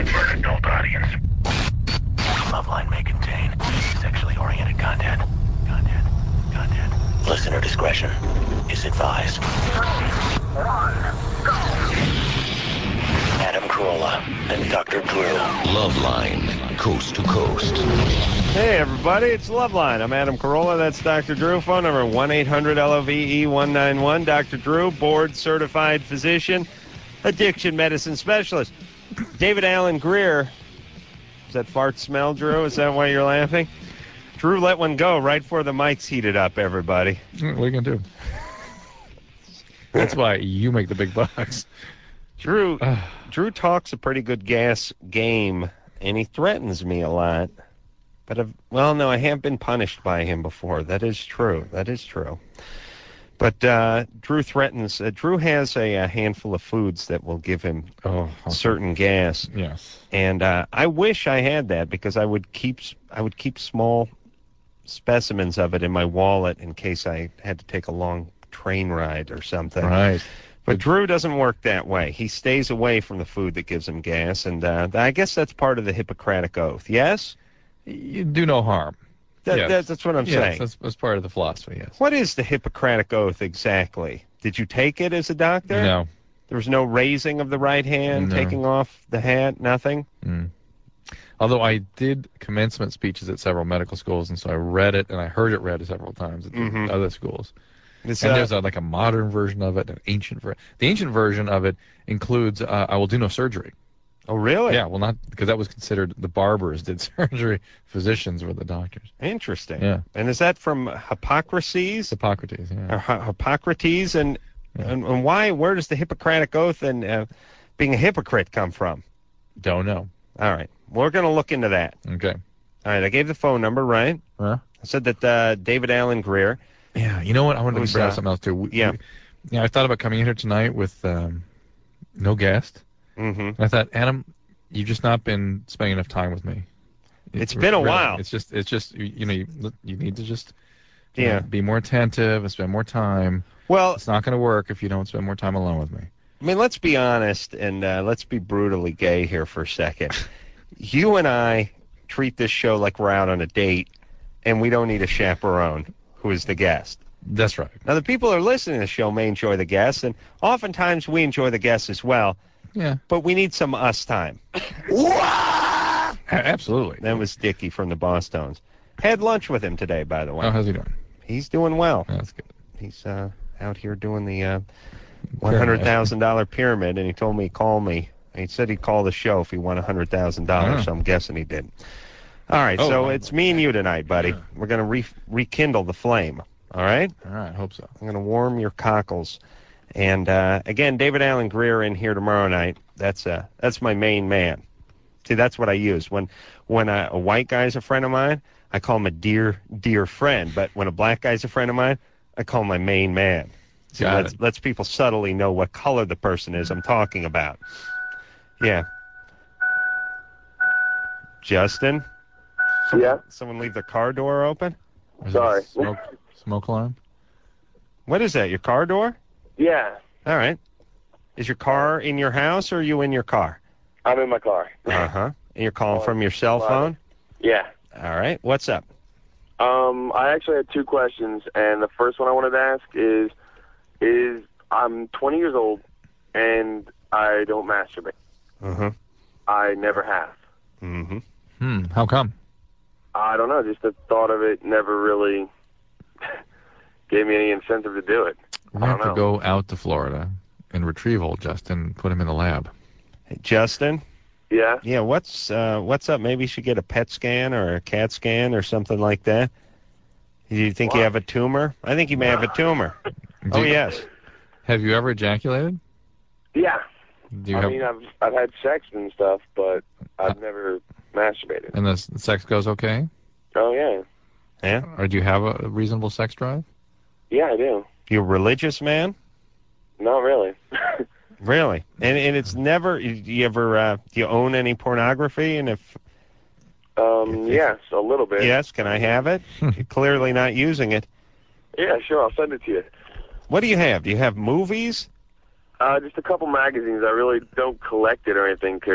designed for an adult audience. Loveline may contain sexually oriented content. Listener discretion is advised. 3, 1, go! Adam Carolla and Dr. Drew. Loveline, coast to coast. Hey, everybody, it's Loveline. I'm Adam Carolla. That's Dr. Drew. Phone number 1-800-LOVE-191. Dr. Drew, board-certified physician, addiction medicine specialist. David Alan Grier. Is that fart smell, Drew? Is that why you're laughing? Drew let one go right before the mics heated up, everybody. What are you going to do? That's why you make the big bucks. Drew talks a pretty good gas game, and he threatens me a lot. But, I have been punished by him before. That is true. But Drew threatens. Drew has a handful of foods that will give him certain gas. Yes. And I wish I had that because I would keep small specimens of it in my wallet in case I had to take a long train ride or something. Right. But Drew doesn't work that way. He stays away from the food that gives him gas, and I guess that's part of the Hippocratic Oath. Yes? You do no harm. That's what I'm saying. That's part of the philosophy, yes. What is the Hippocratic Oath exactly? Did you take it as a doctor? No. There was no raising of the right hand, No. taking off the hat, nothing? Although I did commencement speeches at several medical schools, and so I read it, and I heard it read several times at the other schools. And there's a modern version of it, an ancient version. The ancient version of it includes, I will do no surgery. Oh, really? Yeah, well, not because that was considered the barbers did surgery, physicians were the doctors. Interesting. Yeah. And is that from Hippocrates? Hippocrates, yeah. Or Hippocrates, and why? Where does the Hippocratic Oath and being a hypocrite come from? Don't know. All right, we're going to look into that. Okay. All right, I gave the phone number, right? Huh? I said that David Alan Greer. Yeah, you know what? I wanted to bring up something else too. I thought about coming in here tonight with no guest. Mm-hmm. I thought, Adam, you've just not been spending enough time with me. It's been a while. It's just you need to just be more attentive and spend more time. Well, it's not going to work if you don't spend more time alone with me. I mean, let's be honest and let's be brutally gay here for a second. You and I treat this show like we're out on a date, and we don't need a chaperone who is the guest. That's right. Now, the people who are listening to the show may enjoy the guests, and oftentimes we enjoy the guests as well. Yeah. But we need some us time. Absolutely. That was Dickie from the Bosstones. Had lunch with him today, by the way. Oh, how's he doing? He's doing well. That's good. He's out here doing the $100,000 pyramid, and he told me call me. He said he'd call the show if he won $100,000, so I'm guessing he did. All right, so it's me and you tonight, buddy. Yeah. We're going to rekindle the flame, all right? All right, hope so. I'm going to warm your cockles. And, again, David Alan Greer in here tomorrow night. That's my main man. See, that's what I use. When a white guy's a friend of mine, I call him a dear, dear friend. But when a black guy's a friend of mine, I call him my main man. See, lets people subtly know what color the person is I'm talking about. Yeah. Justin? Someone leave their car door open? Sorry. Smoke alarm? What is that, your car door? Yeah. All right. Is your car in your house, or are you in your car? I'm in my car. Uh-huh. And you're calling from your cell phone? Yeah. All right. What's up? I actually had two questions, and the first one I wanted to ask is I'm 20 years old, and I don't masturbate. Uh-huh. I never have. Mm-hmm. How come? I don't know. Just the thought of it never really gave me any incentive to do it. We're going to have to go out to Florida and retrieve old Justin and put him in the lab. Hey, Justin? Yeah? Yeah, what's up? Maybe you should get a PET scan or a CAT scan or something like that. Do you think you have a tumor? I think you may have a tumor. Yes. Have you ever ejaculated? Yeah. I've had sex and stuff, but I've never masturbated. And the sex goes okay? Oh, yeah. Yeah? Or do you have a reasonable sex drive? Yeah, I do. You a religious man? Not really. Really? And it's never, do you own any pornography? And if yes, a little bit. Yes, can I have it? You're clearly not using it. Yeah, sure, I'll send it to you. What do you have? Do you have movies? Just a couple magazines. I really don't collect it or anything because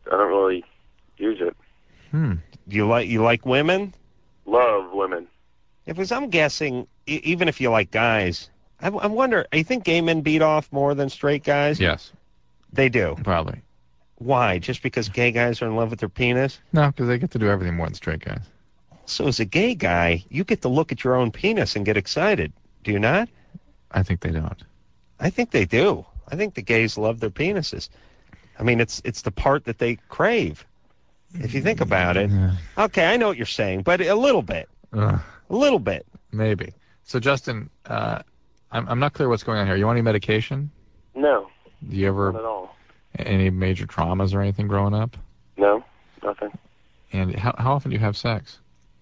don't really use it. You like women? Love women. Because I'm guessing, even if you like guys, I wonder, you think gay men beat off more than straight guys? Yes. They do. Probably. Why? Just because gay guys are in love with their penis? No, because they get to do everything more than straight guys. So as a gay guy, you get to look at your own penis and get excited. Do you not? I think they don't. I think they do. I think the gays love their penises. I mean, it's the part that they crave. If you think about it. Okay, I know what you're saying, but a little bit. A little bit. Maybe. So, Justin, I'm not clear what's going on here. You want any medication? No. Do you ever... Not at all. Any major traumas or anything growing up? No, nothing. And how often do you have sex?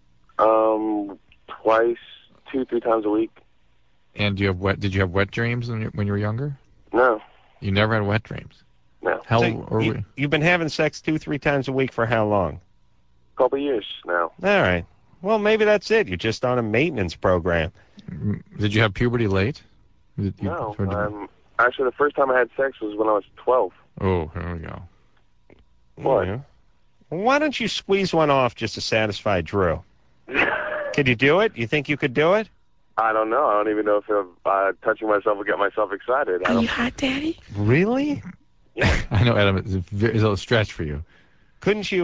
Twice, 2-3 times a week. And did you have wet dreams when you were younger? No. You never had wet dreams? No. You've been having sex 2-3 times a week for how long? A couple years now. All right. Well, maybe that's it. You're just on a maintenance program. Did you have puberty late? No. Actually, the first time I had sex was when I was 12. Oh, here we go. What? Yeah. Why don't you squeeze one off just to satisfy Drew? Could you do it? You think you could do it? I don't know. I don't even know if touching myself would get myself excited. Are you hot, Daddy? Really? Yeah. I know, Adam, it's a little stretch for you. Couldn't you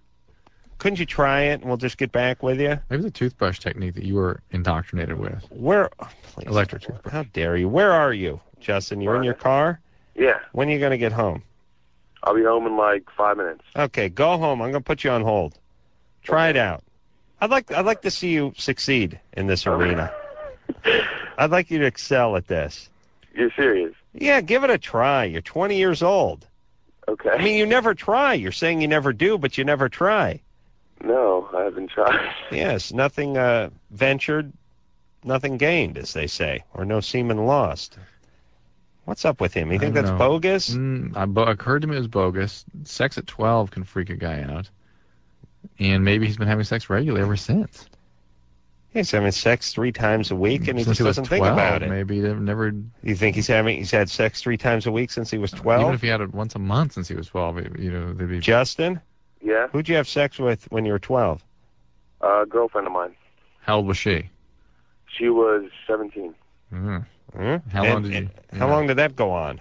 try it and we'll just get back with you? Maybe the toothbrush technique that you were indoctrinated with. Please. Electric toothbrush. How dare you? Where are you, Justin? You're in your car? Yeah. When are you going to get home? I'll be home in like 5 minutes. Okay, go home. I'm going to put you on hold. Try it out. I'd like to see you succeed in this arena. I'd like you to excel at this. You're serious? Yeah, give it a try. You're 20 years old. Okay. I mean, you never try. You're saying you never do, but you never try. No, I haven't tried. Yes, nothing ventured, nothing gained, as they say, or no semen lost. What's up with him? You think that's bogus? I've heard him it was bogus. Sex at 12 can freak a guy out. And maybe he's been having sex regularly ever since. He's having sex 3 times a week, and he since just doesn't 12, think about it. Maybe never. You think he's had sex 3 times a week since he was 12? Even if he had it once a month since he was 12, they'd be. Justin? Yeah? Who'd you have sex with when you were 12? A girlfriend of mine. How old was she? She was 17. How long did that go on?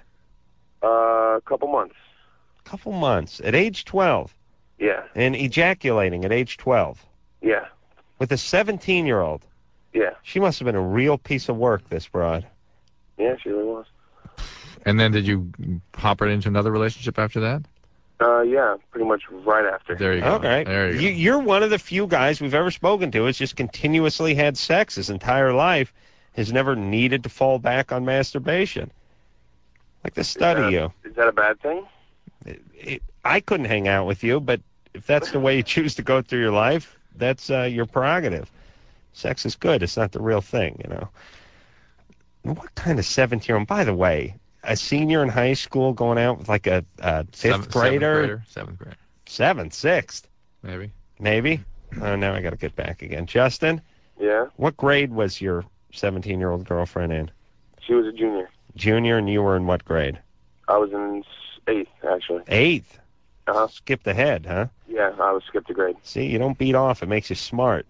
A couple months. Couple months. At age 12? Yeah. And ejaculating at age 12? Yeah. With a 17-year-old? Yeah. She must have been a real piece of work, this broad. Yeah, she really was. And then did you hop right into another relationship after that? Yeah, pretty much right after. There you go. Okay. There you go. You're one of the few guys we've ever spoken to who's just continuously had sex his entire life, has never needed to fall back on masturbation. Like to study you. Is that a bad thing? I couldn't hang out with you, but if that's the way you choose to go through your life, that's your prerogative. Sex is good. It's not the real thing, you know. What kind of 17-year-old? By the way, a senior in high school going out with like a fifth grader? Seventh grader. 7th, 6th. Maybe. Oh, now I got to get back again. Justin? Yeah? What grade was your 17-year-old girlfriend in? She was a junior. Junior, and you were in what grade? I was in 8th, actually. 8th? Uh-huh. Skipped ahead, huh? Yeah, I was skipped a grade. See, you don't beat off. It makes you smart.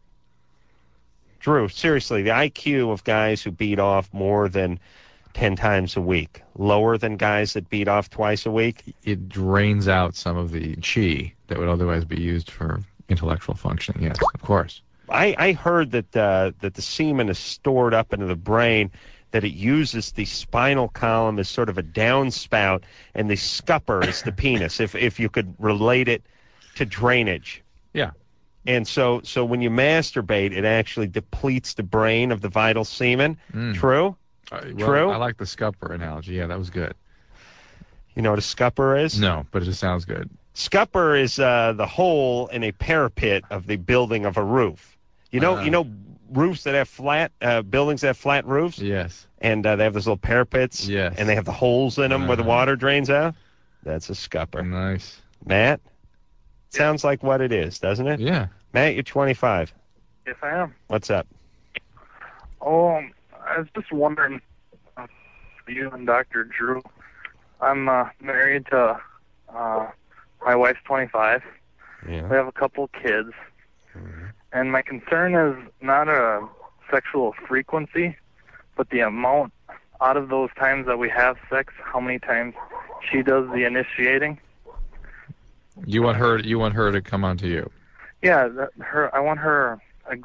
Drew, seriously, the IQ of guys who beat off more than 10 times a week, lower than guys that beat off twice a week? It drains out some of the chi that would otherwise be used for intellectual functioning, yes, of course. I heard that the semen is stored up into the brain, that it uses the spinal column as sort of a downspout, and the scupper is the penis, if you could relate it to drainage. Yeah. And so when you masturbate, it actually depletes the brain of the vital semen. True? True? I like the scupper analogy. Yeah, that was good. You know what a scupper is? No, but it just sounds good. Scupper is the hole in a parapet of the building of a roof. You know roofs that have flat, buildings that have flat roofs? Yes. And they have those little parapets? Yes. And they have the holes in them where the water drains out? That's a scupper. Nice. Matt? Sounds like what it is, doesn't it? Yeah. Matt, you're 25. Yes, I am. What's up? Oh, I was just wondering, you and Dr. Drew, I'm married to my wife's 25. Yeah. We have a couple kids. Mm-hmm. And my concern is not a sexual frequency, but the amount out of those times that we have sex, how many times she does the initiating. You want her to come on to you. Yeah, I want her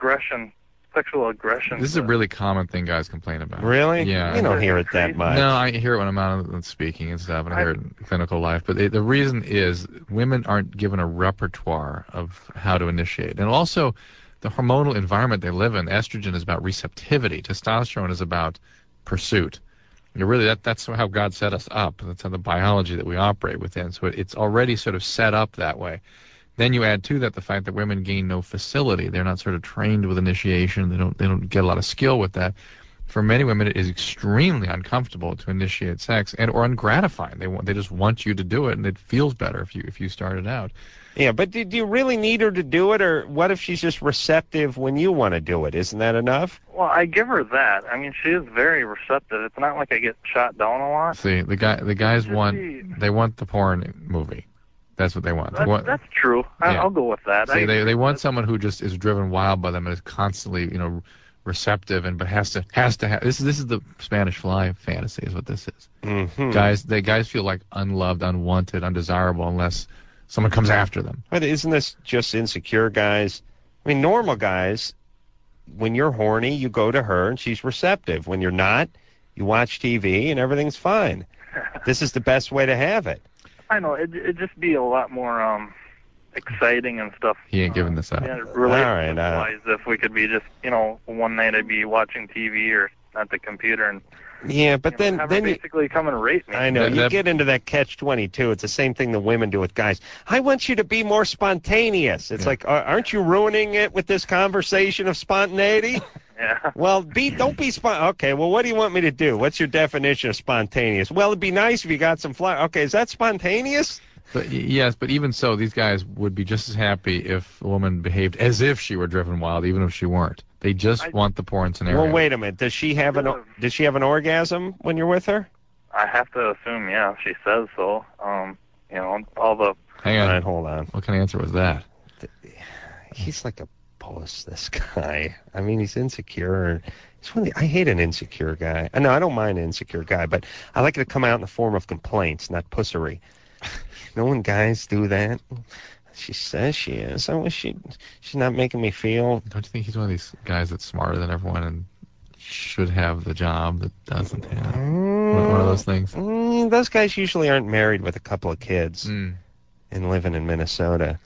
sexual aggression. This is a really common thing guys complain about. Really? Yeah. You don't hear it that much. No, I hear it when I'm out and speaking and stuff, and I hear it in clinical life. But the reason is women aren't given a repertoire of how to initiate. And also, the hormonal environment they live in, estrogen is about receptivity. Testosterone is about pursuit. Really, that's how God set us up. That's how the biology that we operate within. So it's already sort of set up that way. Then you add to that the fact that women gain no facility. They're not sort of trained with initiation. They don't get a lot of skill with that. For many women, it is extremely uncomfortable to initiate sex and or ungratifying. They just want you to do it, and it feels better if you start it out. Yeah, but do you really need her to do it, or what if she's just receptive when you want to do it? Isn't that enough? Well, I give her that. I mean, she is very receptive. It's not like I get shot down a lot. See, the guys want the porn movie. That's what they want. That's true. Yeah. I'll go with that. See, they want someone who just is driven wild by them and is constantly, receptive but has to have. This is the Spanish Fly fantasy is what this is. Mm-hmm. Guys feel like unloved, unwanted, undesirable unless someone comes after them. But isn't this just insecure guys? I mean, normal guys, when you're horny, you go to her and she's receptive. When you're not, you watch TV and everything's fine. This is the best way to have it. I know. It'd just be a lot more exciting and stuff. He ain't giving this up. Yeah, relationship-wise, if we could be just, one night I'd be watching TV or at the computer and yeah, but then basically come and rape me. I know you get into that catch-22. It's the same thing the women do with guys. I want you to be more spontaneous. It's like, aren't you ruining it with this conversation of spontaneity? Yeah. Well, don't be Okay, well, what do you want me to do? What's your definition of spontaneous? Well, it'd be nice if you got some flowers. Okay, is that spontaneous? But yes, but even so, these guys would be just as happy if a woman behaved as if she were driven wild, even if she weren't. They just want the porn scenario. Well, wait a minute. Does she have an orgasm when you're with her? I have to assume, yeah. She says so. All the. Hang on. Hold on. What kind of answer was that? He's like a puss, this guy. I mean, he's insecure. I hate an insecure guy. No, I don't mind an insecure guy, but I like it to come out in the form of complaints, not pussery. When guys do that, she says she is. I wish she's not making me feel. Don't you think he's one of these guys that's smarter than everyone and should have the job that doesn't have? One of those things. Those guys usually aren't married with a couple of kids and living in Minnesota.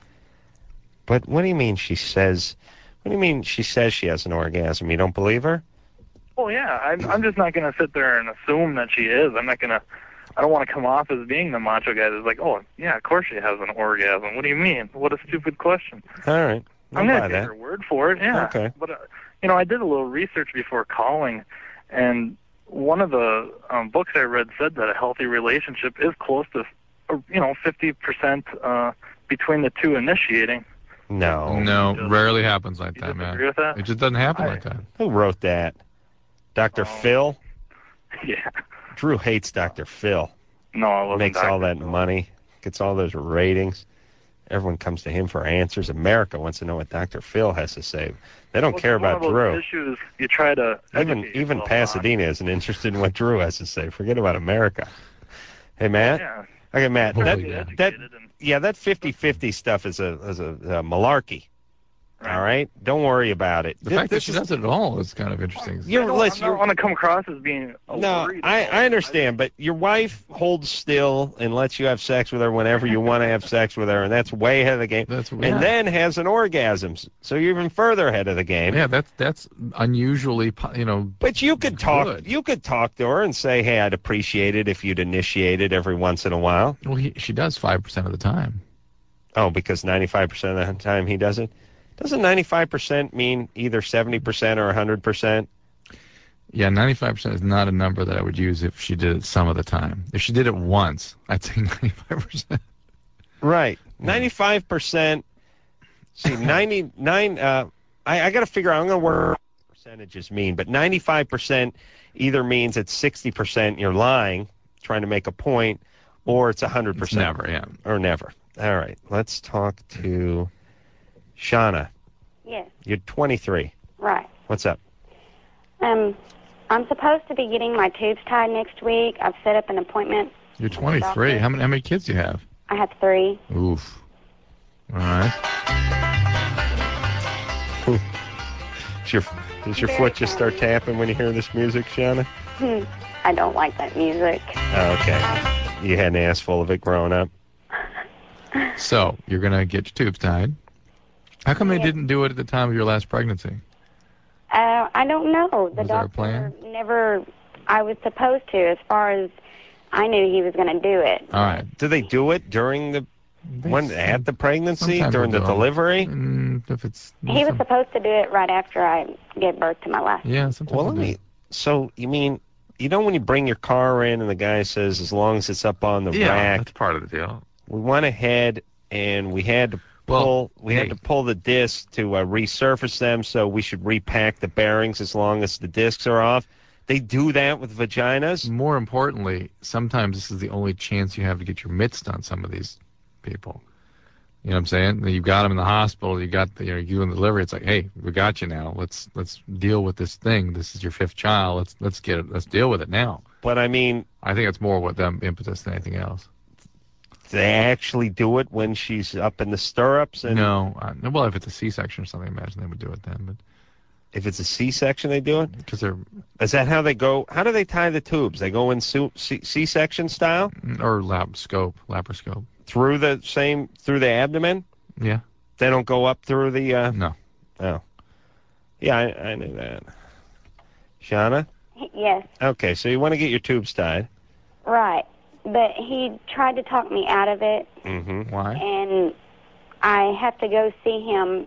But what do you mean she says? What do you mean she says she has an orgasm? You don't believe her? Well, yeah. I'm just not going to sit there and assume that she is. I don't want to come off as being the macho guy that's like, oh, yeah, of course she has an orgasm. What do you mean? What a stupid question. All right. I'm going to take her word for it, yeah. Okay. But, I did a little research before calling, and one of the books I read said that a healthy relationship is close to, 50% between the two initiating. No, rarely happens like that, man. Agree with that? It just doesn't happen like that. Who wrote that? Dr. Phil? Yeah. Drew hates Dr. Phil. No, it wasn't. Makes all that money, gets all those ratings. Everyone comes to him for answers. America wants to know what Dr. Phil has to say. They don't care about Drew. Issues you try to even Pasadena isn't interested in what Drew has to say. Forget about America. Hey, Matt. Yeah. Okay, Matt. That that 50-50 stuff is a malarkey. Right. All right? Don't worry about it. The fact that she does it at all is kind of interesting. I don't want to come across as being worried. I understand, but your wife holds still and lets you have sex with her whenever you want to have sex with her, and that's way ahead of the game. And then has an orgasm, so you're even further ahead of the game. Yeah, that's unusually, But you could talk. Good. You could talk to her and say, "Hey, I'd appreciate it if you'd initiate it every once in a while." Well, she does 5% of the time. Oh, because 95% of the time he does it. Doesn't 95% mean either 70% or 100%? Yeah, 95% is not a number that I would use if she did it some of the time. If she did it once, I'd say 95%. Right. 95%. See, 99. I got to figure out. I'm going to work what percentages mean, but 95% either means it's 60% you're lying, trying to make a point, or it's 100%. It's never, yeah. Or never. All right. Let's talk to Shauna. Yes. You're 23. Right. What's up? I'm supposed to be getting my tubes tied next week. I've set up an appointment. You're 23. How many kids do you have? I have 3. Oof. All right. Does your foot just start tapping when you hear this music, Shauna? I don't like that music. Oh, okay. You had an ass full of it growing up. So, you're going to get your tubes tied. How come they didn't do it at the time of your last pregnancy? I don't know. The Was there a doctor plan? never... I was supposed to, as far as I knew he was going to do it. All right. Do they do it during the... at the pregnancy? Sometimes During the they'll do it. delivery? If it's... He was supposed to do it right after I gave birth to my last. Yeah, sometimes Well, they'll do it. so, you mean... You know when you bring your car in and the guy says, as long as it's up on the rack... that's part of the deal. We went ahead and we had to pull had to pull the discs to resurface them, so we should repack the bearings as long as the discs are off. They do that with vaginas. More importantly, sometimes this is the only chance you have to get your mitts done. Some of these people, you know what I'm saying? You've got them in the hospital. You got you doing the delivery. It's like, hey, we got you now. Let's deal with this thing. This is your 5th child. Let's get it. Let's deal with it now. But I mean, I think it's more with them impetus than anything else. They actually do it when she's up in the stirrups? And No. Well, if it's a C-section or something, I imagine they would do it then. But if it's a C-section, they do it? Because they're... Is that how they go? How do they tie the tubes? They go in C-section style? Or laparoscope. Through the abdomen? Yeah. They don't go up through the... No. Oh. Yeah, I knew that. Shauna? Yes. Okay, so you want to get your tubes tied. Right. But he tried to talk me out of it. Mm-hmm. Why? And I have to go see him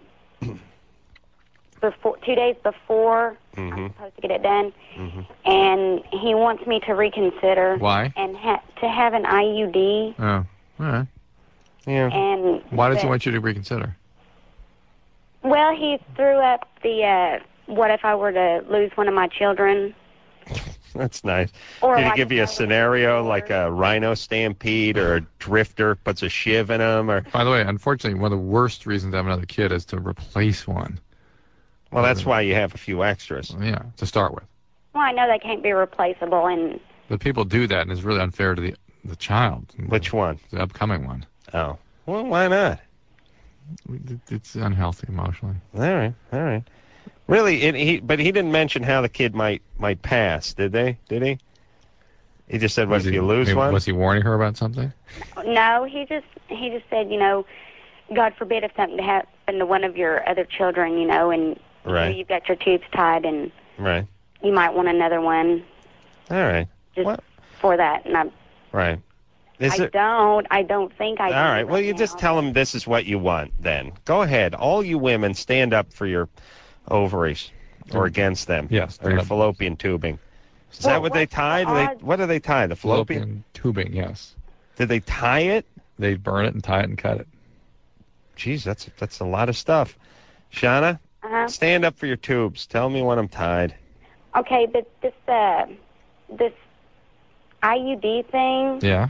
2 days before I'm supposed to get it done. And he wants me to reconsider. Why? And to have an IUD. Oh, all right. Yeah. And Why does he want you to reconsider? Well, he threw up the, what if I were to lose one of my children? That's nice. Or Did he like give you a scenario like a rhino stampede or a drifter puts a shiv in him? Or By the way, unfortunately, one of the worst reasons to have another kid is to replace one. Well, that's why you have a few extras. Yeah, to start with. Well, I know they can't be replaceable, and But people do that, and it's really unfair to the child. Which one? The upcoming one. Oh. Well, why not? It's unhealthy emotionally. All right. Really, but he didn't mention how the kid might pass, did they? Did he? He just said, "What if you lose one?" Was he warning her about something? no, he just said, God forbid if something happened to one of your other children, and Right. you've got your tubes tied, and Right. you might want another one. All right. Just for that, and Right. I don't think I do. All right. Well, you just tell him this is what you want. Then go ahead. All you women, stand up for your ovaries or against them. Yes. Or your fallopian tubing. Is that what they tie? What do they tie? The fallopian tubing. Yes. Did they tie it? They burn it and tie it and cut it. Jeez, that's a lot of stuff. Shauna, stand up for your tubes. Tell me when I'm tied. Okay, but this IUD thing. Yeah.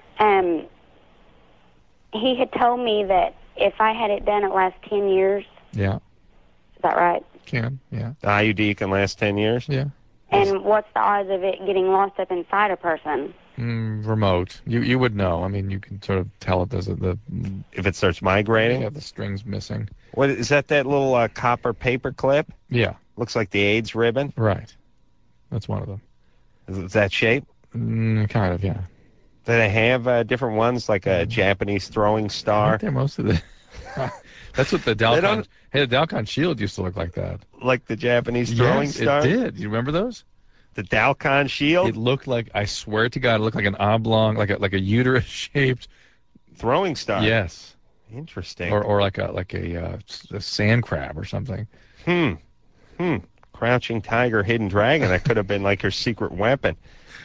He had told me that if I had it done, it lasts 10 years. Yeah. Is that right? Can, yeah. The IUD can last 10 years? Yeah. And what's the odds of it getting lost up inside a person? Remote. You would know. I mean, you can sort of tell it does if it starts migrating? Yeah, the string's missing. What is that little copper paper clip? Yeah. Looks like the AIDS ribbon? Right. That's one of them. Is that shape? Kind of, yeah. Do they have different ones, like a Japanese throwing star? Aren't there most of the... That's what the Dalcon... Hey, the Dalcon Shield used to look like that. Like the Japanese throwing star? It did. You remember those? The Dalcon Shield? It looked like, I swear to God, it looked like an oblong, like a uterus-shaped... Throwing star? Yes. Interesting. Or like a sand crab or something. Crouching tiger, hidden dragon. That could have been like her secret weapon.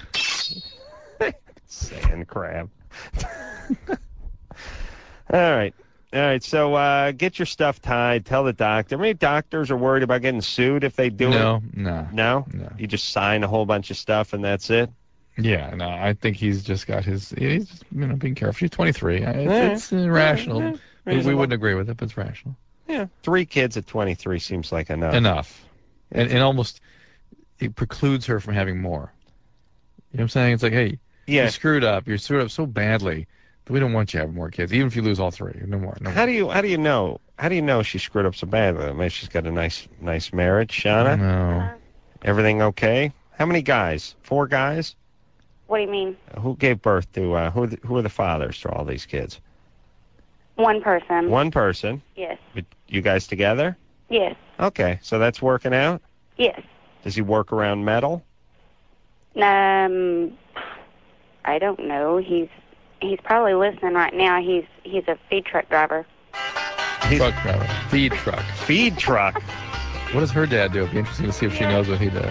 Sand crab. All right. So get your stuff tied. Tell the doctor. How many doctors are worried about getting sued if they do it? No. No? You just sign a whole bunch of stuff and that's it? Yeah, no, I think he's just got he's just, being careful. She's 23. It's irrational. We wouldn't agree with it, but it's rational. Yeah, 3 kids at 23 seems like enough. And almost it precludes her from having more. You know what I'm saying? It's like, hey, you screwed up. You screwed up so badly that we don't want you having more kids, even if you lose all 3. No more. How do you know? How do you know she screwed up so badly? I mean, she's got a nice marriage, Shauna. No. Everything okay? How many guys? 4 guys? What do you mean? Who gave birth to? Who are the fathers to all these kids? One person. One person. Yes. But you guys together? Yes. Okay, so that's working out. Yes. Does he work around metal? I don't know. He's probably listening right now. He's a feed truck driver. Truck driver. Feed truck. Feed truck. What does her dad do? It'd be interesting to see if she knows what he does.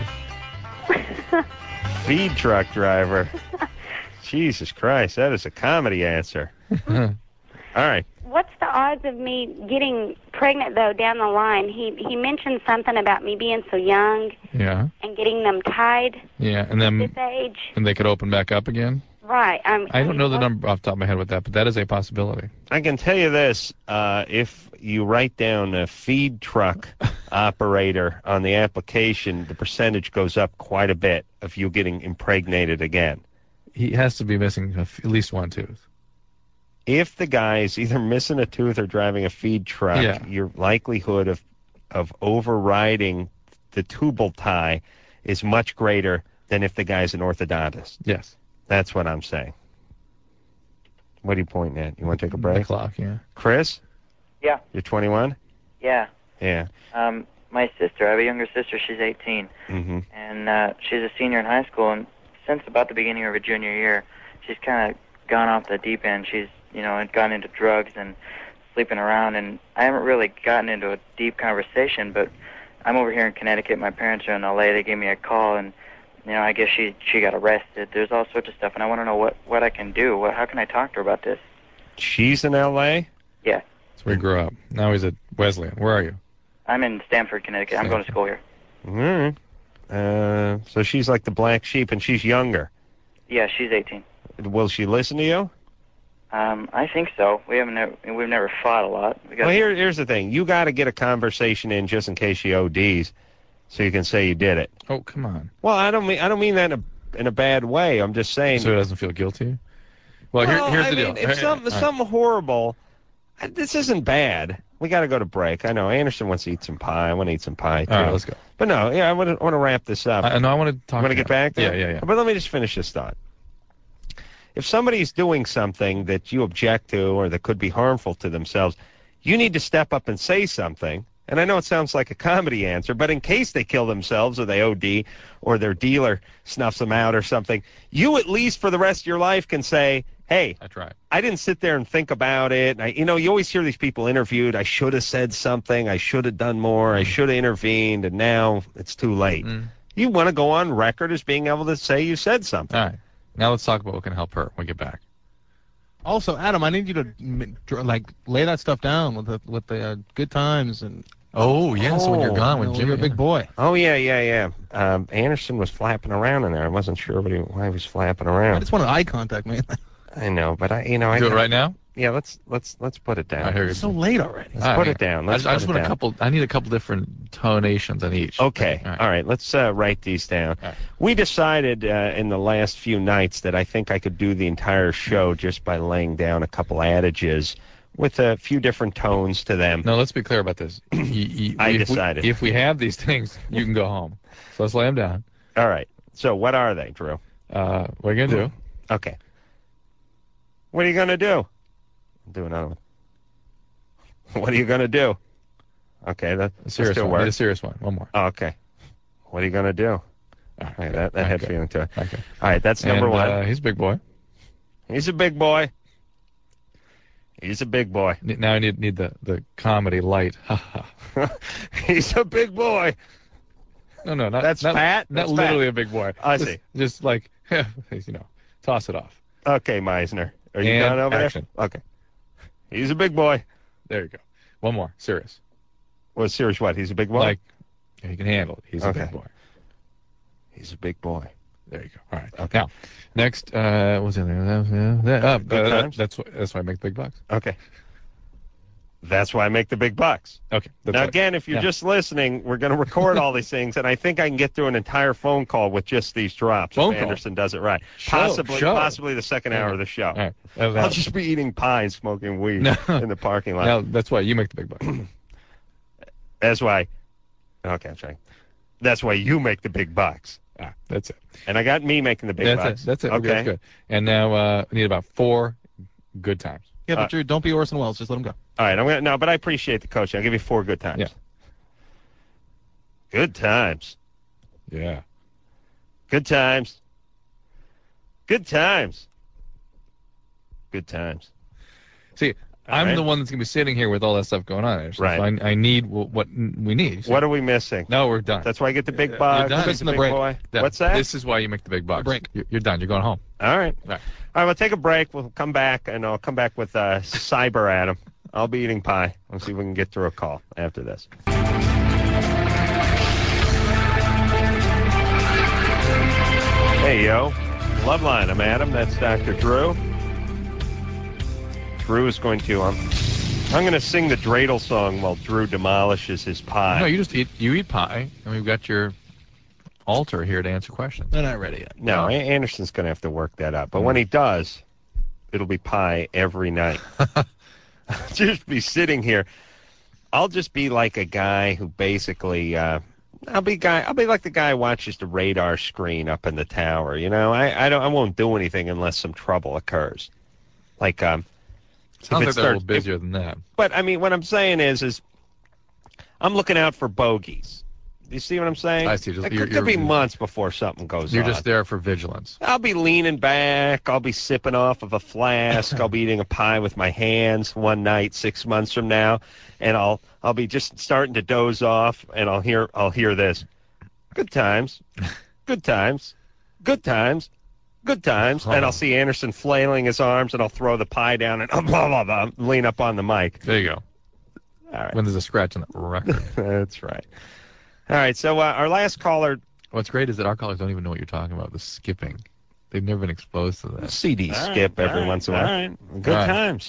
Feed truck driver. Jesus Christ, that is a comedy answer. All right. What's the odds of me getting pregnant, though, down the line? He mentioned something about me being so young. Yeah. And getting them tied. Yeah, and then at this age. And they could open back up again. Right. I don't know the number off the top of my head with that, but that is a possibility. I can tell you this: if you write down a feed truck operator on the application, the percentage goes up quite a bit of you getting impregnated again. He has to be missing at least one tooth. If the guy is either missing a tooth or driving a feed truck, your likelihood of overriding the tubal tie is much greater than if the guy's an orthodontist. Yes. That's what I'm saying. What are you pointing at? You want to take a break? The clock, yeah. Chris? Yeah. You're 21? Yeah. Yeah. My sister, I have a younger sister, she's 18. Mm-hmm. And she's a senior in high school, and since about the beginning of her junior year, she's kind of gone off the deep end. She's, gone into drugs and sleeping around, and I haven't really gotten into a deep conversation, but I'm over here in Connecticut. My parents are in L.A. They gave me a call, and I guess she got arrested. There's all sorts of stuff, and I want to know what I can do. How can I talk to her about this? She's in L.A.? Yeah. That's where he grew up. Now he's at Wesleyan. Where are you? I'm in Stamford, Connecticut. I'm going to school here. All right. So she's like the black sheep, and she's younger. Yeah, she's 18. Will she listen to you? I think so. We've never fought a lot. Well, here's the thing. You got to get a conversation in just in case she ODs, so you can say you did it. Oh, come on. Well, I don't mean that in a bad way. I'm just saying. So he doesn't feel guilty? Well, here's the deal. If something horrible, this isn't bad. We got to go to break. I know Anderson wants to eat some pie. I want to eat some pie too. All right, let's go. But no, I want to wrap this up. I want to talk. Want to get back there? Yeah. But let me just finish this thought. If somebody's doing something that you object to or that could be harmful to themselves, you need to step up and say something. And I know it sounds like a comedy answer, but in case they kill themselves or they OD or their dealer snuffs them out or something, you at least for the rest of your life can say, hey, that's right. I didn't sit there and think about it. You always hear these people interviewed, I should have said something, I should have done more, I should have intervened, and now it's too late. You want to go on record as being able to say you said something. All right. Now let's talk about what can help her when we get back. Also, Adam, I need you to lay that stuff down with the good times and. Oh yeah, so when you're gone, when you're a big boy. Oh yeah. Anderson was flapping around in there. I wasn't sure why he was flapping around. I just wanted eye contact, man. I know, but I do it right now. Yeah, let's put it down. It's so late already. Let's put it down. I just want I need a couple different tonations on each. Okay. All right. Let's write these down. Right. We decided in the last few nights that I think I could do the entire show just by laying down a couple adages with a few different tones to them. No, let's be clear about this. I decided. If we have these things, you can go home. So let's lay them down. All right. So what are they, Drew? What are you going to do? Okay. What are you going to do? Do another one. What are you going to do? Okay, that serious still one. works. A serious one. One more. Oh, okay. What are you going to do? Okay, that had feeling to it. Okay. All right, that's number one. He's a big boy. He's a big boy. He's a big boy. Now I need the comedy light. He's a big boy. No, not that's fat. Not that's literally fat. a big boy. I see. Just like toss it off. Okay, Meisner. Are you done over action. there? Okay. He's a big boy. There you go. One more. Serious. Well, serious what? He's a big boy? Like, he can handle it. He's a big boy. He's a big boy. There you go. All right. Okay. Now, next, what's in there? That's why I make the big bucks. Okay. That's why I make the big bucks. Okay. Now, again, if you're just listening, we're going to record all these things, and I think I can get through an entire phone call with just these drops if Anderson does it right. Possibly the second hour of the show. All right. I'll just be eating pie and smoking weed in the parking lot. Now, that's why you make the big bucks. That's why. Okay, I'm sorry. That's why you make the big bucks. That's it. And I got me making the big bucks. That's it. Okay. That's good. And now we need about 4 good times. Yeah, but Drew, don't be Orson Welles. Just let him go. All right, but I appreciate the coaching. I'll give you 4 good times. Yeah. Good times. Yeah. Good times. Good times. Good times. See, I'm the one that's going to be sitting here with all that stuff going on. Actually. Right. So I need what we need. So. What are we missing? No, we're done. That's why I get the big bucks. You're done. The big boy. What's that? This is why you make the big bucks. Break. You're done. You're going home. All right. All right, we'll take a break. We'll come back, and I'll come back with Cyber Adam. I'll be eating pie. We'll see if we can get through a call after this. Hey, yo. Loveline, I'm Adam. That's Dr. Drew. Drew is going to, I'm going to sing the dreidel song while Drew demolishes his pie. No, you just eat pie, and we've got your altar here to answer questions. They're not ready yet. No, Anderson's going to have to work that out. But when he does, it'll be pie every night. I'll just be sitting here. I'll just be like a guy who basically, I'll be like the guy who watches the radar screen up in the tower. You know, I won't do anything unless some trouble occurs. Like, sounds like they're a little busier than that. But I mean, what I'm saying is I'm looking out for bogeys. Do you see what I'm saying? I see. It could be months before something goes on. You're just there for vigilance. I'll be leaning back. I'll be sipping off of a flask. I'll be eating a pie with my hands one night 6 months from now, and I'll be just starting to doze off, and I'll hear this. Good times. Good times. Good times. Good times. And I'll see Anderson flailing his arms, and I'll throw the pie down and blah, blah, blah, lean up on the mic. There you go. All right. When there's a scratch on the record. That's right. All right, so our last caller. What's great is that our callers don't even know what you're talking about, the skipping. They've never been exposed to that. CD skip every once in a while. All right. Good times.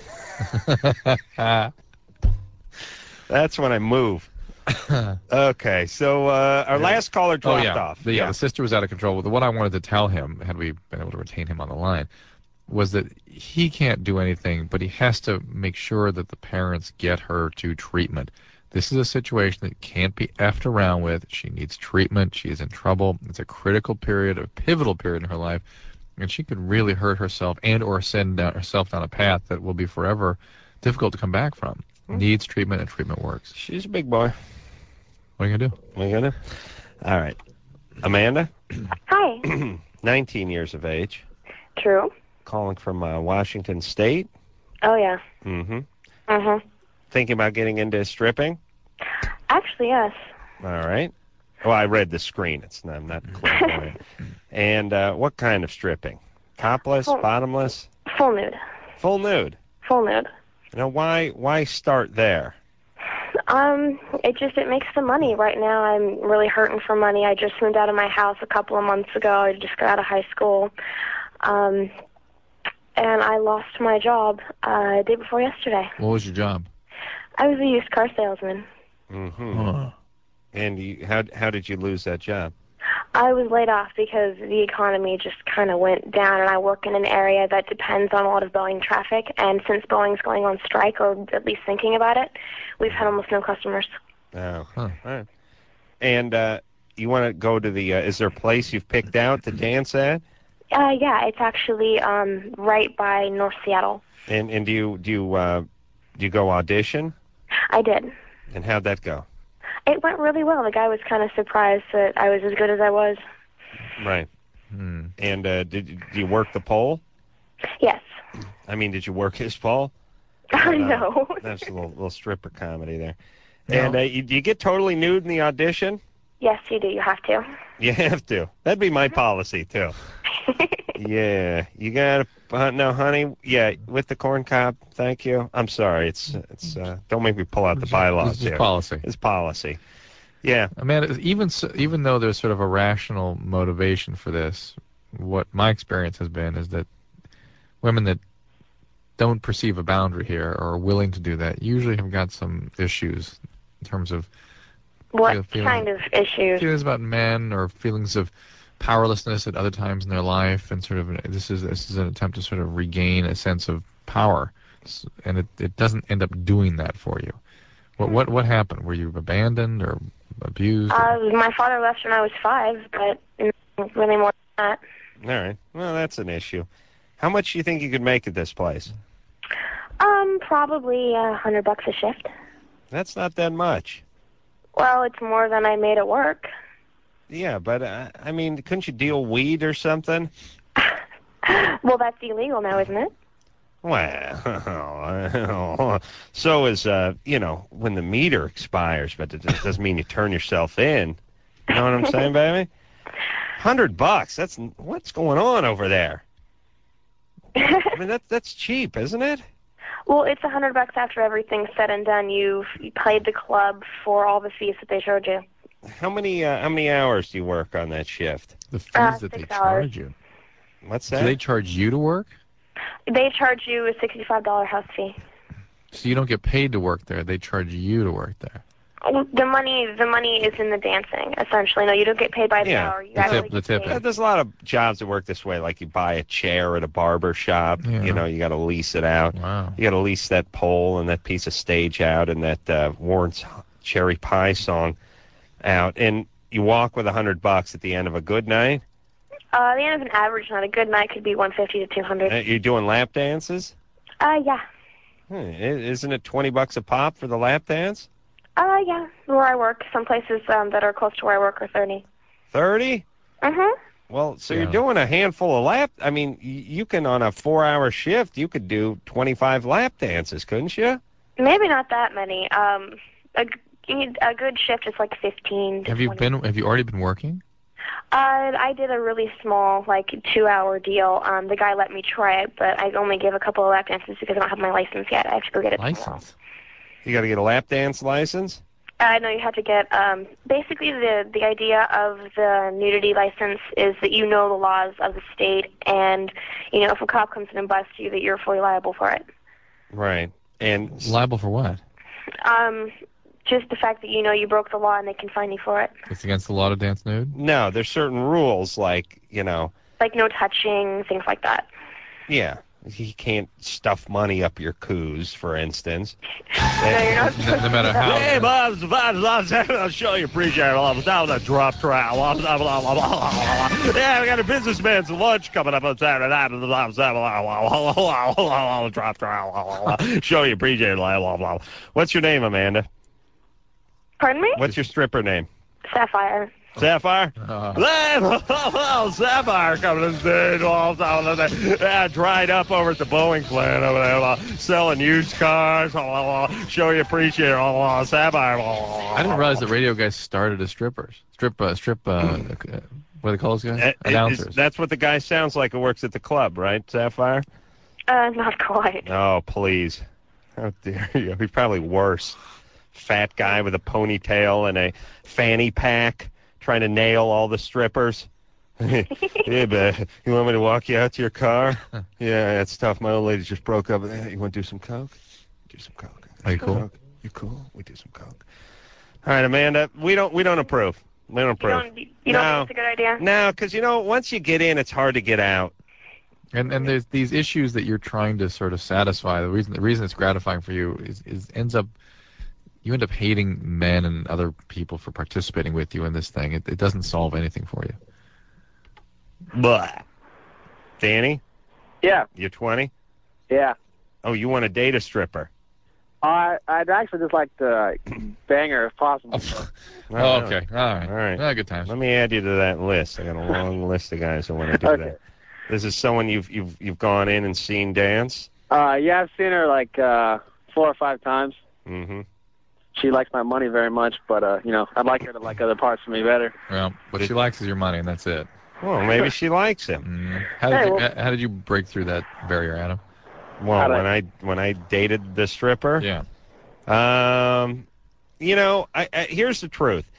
That's when I move. Okay, so our last caller dropped off. The sister was out of control. What I wanted to tell him, had we been able to retain him on the line, was that he can't do anything, but he has to make sure that the parents get her to treatment. This is a situation that can't be effed around with. She needs treatment. She is in trouble. It's a critical period, a pivotal period in her life, and she could really hurt herself and or send herself down a path that will be forever difficult to come back from. Needs treatment, and treatment works. She's a big boy. What are you going to do? What are you going to do? All right. Amanda? Hi. 19 years of age. True. Calling from Washington State. Oh, yeah. Mm-hmm. Mm-hmm. Thinking about getting into stripping? Actually, yes. All right. Well, I read the screen. I'm not clear on it. And what kind of stripping? Topless, bottomless? Full nude. Full nude? Full nude. Now, why start there? It makes the money. Right now, I'm really hurting for money. I just moved out of my house a couple of months ago. I just got out of high school. And I lost my job day before yesterday. What was your job? I was a used car salesman. Mm-hmm. Huh. And how did you lose that job? I was laid off because the economy just kind of went down, and I work in an area that depends on a lot of Boeing traffic. And since Boeing's going on strike, or at least thinking about it, we've had almost no customers. Oh, all right. And you want to go to the? Is there a place you've picked out to dance at? Yeah, it's actually right by North Seattle. And do you go audition? I did. And how'd that go? It went really well. The guy was kind of surprised that I was as good as I was. Right. And did you work the pole? Yes. I mean, did you work his pole? No. That's a little stripper comedy there. No. And do you get totally nude in the audition? Yes, you do. You have to. You have to. That'd be my policy, too. Yeah. You got to... no, honey. Yeah, with the corn cob. Thank you. I'm sorry. It's. Don't make me pull out the bylaws here. It's policy. It's policy. Yeah. Amanda, even though there's sort of a rational motivation for this, what my experience has been is that women that don't perceive a boundary here or are willing to do that usually have got some issues in terms of What kind of issues? Feelings about men or feelings of powerlessness at other times in their life, and sort of this is an attempt to sort of regain a sense of power, and it doesn't end up doing that for you. What happened? Were you abandoned or abused? My father left when I was 5, but not really more than that. All right. Well, that's an issue. How much do you think you could make at this place? Probably $100 a shift. That's not that much. Well, it's more than I made at work. Yeah, but I mean, couldn't you deal weed or something? Well, that's illegal now, isn't it? Well, so is when the meter expires, but it doesn't mean you turn yourself in. You know what I'm saying, baby? $100. That's what's going on over there. I mean, that's cheap, isn't it? Well, it's $100 after everything's said and done. You paid the club for all the fees that they charge you. How many hours do you work on that shift? The fees that they charge you. What's that? Do they charge you to work? They charge you a $65 house fee. So you don't get paid to work there. They charge you to work there. The money is in the dancing, essentially. No, you don't get paid by the hour. You actually get paid. There's a lot of jobs that work this way, like you buy a chair at a barber shop. Yeah. You got to lease it out. Wow. You got to lease that pole and that piece of stage out and that Warren's Cherry Pie song out. And you walk with $100 at the end of a good night. The end of an average night, a good night could be $150 to $200. You're doing lap dances? Yeah. Isn't it $20 a pop for the lap dance? Yeah, where I work. Some places that are close to where I work are 30. 30? Mm-hmm. Well, so you're doing a handful of lap. I mean, you can, on a 4-hour shift, you could do 25 lap dances, couldn't you? Maybe not that many. A good shift is like 15 to 20. Have you already been working? I did a really small, 2-hour deal. The guy let me try it, but I only gave a couple of lap dances because I don't have my license yet. I have to go get it tomorrow. You got to get a lap dance license? No, you have to get, basically the idea of the nudity license is that you know the laws of the state, and, if a cop comes in and busts you, that you're fully liable for it. Right. And liable for what? Just the fact that you broke the law and they can fine you for it. It's against the law to dance nude? No, there's certain rules, like no touching, things like that. Yeah. He can't stuff money up your coos, for instance. No, you're not. No matter how. Hey, Bob, I'll show you. Appreciate it. I'm down the drop trowel. Yeah, we got a businessman's lunch coming up on Saturday night. Drop trowel. Show you. Appreciate it. What's your name, Amanda? Pardon me? What's your stripper name? Sapphire. Sapphire? Sapphire coming in stage. Dried up over at the Boeing plant over there, selling used cars. Show you appreciate it. Sapphire. I didn't realize that radio guys started as strippers. What do they call those guys? Announcers. That's what the guy sounds like who works at the club, right, Sapphire? Not quite. Oh, please. How dare you? He's probably worse. Fat guy with a ponytail and a fanny pack, trying to nail all the strippers. Yeah, but you want me to walk you out to your car? Yeah, that's tough. My old lady just broke up. You want to do some coke? Do some coke. Are you cool? Coke? You cool? We do some coke. All right, Amanda. We don't approve. We don't approve. You don't think it's a good idea? No, because once you get in, it's hard to get out. And there's these issues that you're trying to sort of satisfy. The reason it's gratifying for you is you end up hating men and other people for participating with you in this thing. It doesn't solve anything for you. But Danny? Yeah. You're 20? Yeah. Oh, you want to date a stripper? I'd actually just like to bang her if possible. Oh, okay. All right. Good times. Let me add you to that list. I got a long list of guys that want to do that. This is someone you've gone in and seen dance? Yeah, I've seen her 4 or 5 times. Mm-hmm. She likes my money very much, but I'd like her to like other parts of me better. Well, what she likes is your money, and that's it. Well, maybe she likes him. How did you break through that barrier, Adam? Well, when I dated the stripper. Yeah. Here's the truth.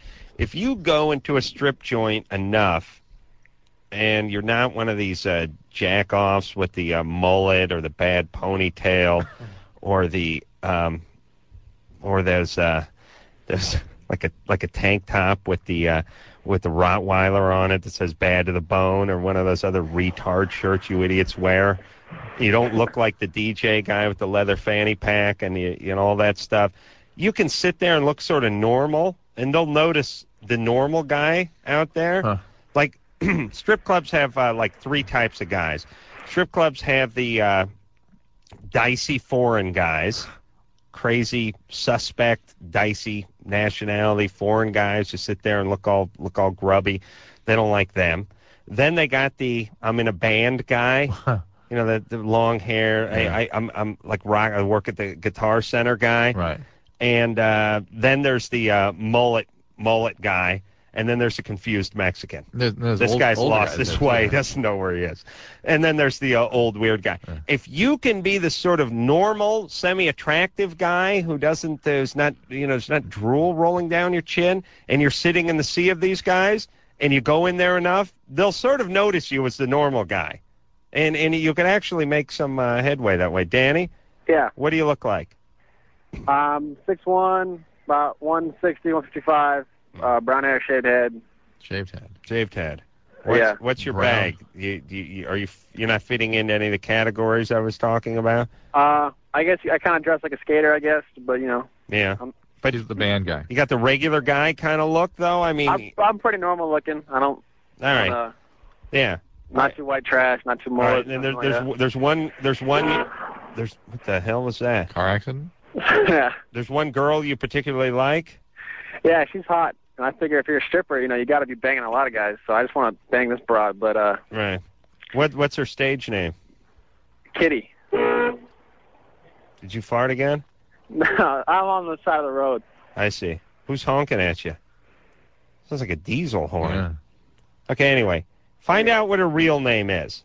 if you go into a strip joint enough, and you're not one of these jack-offs with the mullet or the bad ponytail, or the or there's like a tank top with the Rottweiler on it that says "Bad to the Bone," or one of those other retard shirts you idiots wear. You don't look like the DJ guy with the leather fanny pack and all that stuff. You can sit there and look sort of normal, and they'll notice the normal guy out there. Huh. Like strip clubs have like three types of guys. Strip clubs have the dicey foreign guys, crazy suspect, dicey nationality foreign guys who sit there and look all grubby. They don't like them. Then they got the I'm in a band guy. You know, the long hair. Yeah. I'm like rock. I work at the Guitar Center guy. Right. And then there's the mullet guy. And then there's a confused Mexican. There's this guy's lost guys his way. He doesn't know where he is. And then there's the old weird guy. Yeah. If you can be the sort of normal, semi-attractive guy who doesn't, there's not drool rolling down your chin, and you're sitting in the sea of these guys, and you go in there enough, they'll sort of notice you as the normal guy. And you can actually make some headway that way. Danny? Yeah. What do you look like? 6'1", about 160, 155. Brown hair, shaved head. Shaved head. What's your Brown. bag? You're not fitting into any of the categories I was talking about? I guess I kind of dress like a skater, I guess, but Yeah. But he's the band guy. You got the regular guy kind of look, though. I mean, I'm pretty normal looking. I don't. All right. Yeah. Not too white trash, not too mullet. All right. And there's one. What the hell was that? Car accident? Yeah. There's one girl you particularly like? Yeah, she's hot. And I figure if you're a stripper, you got to be banging a lot of guys. So I just want to bang this broad, but Right. What's her stage name? Kitty. Did you fart again? No, I'm on the side of the road. I see. Who's honking at you? Sounds like a diesel horn. Yeah. Okay, anyway. Find out what her real name is.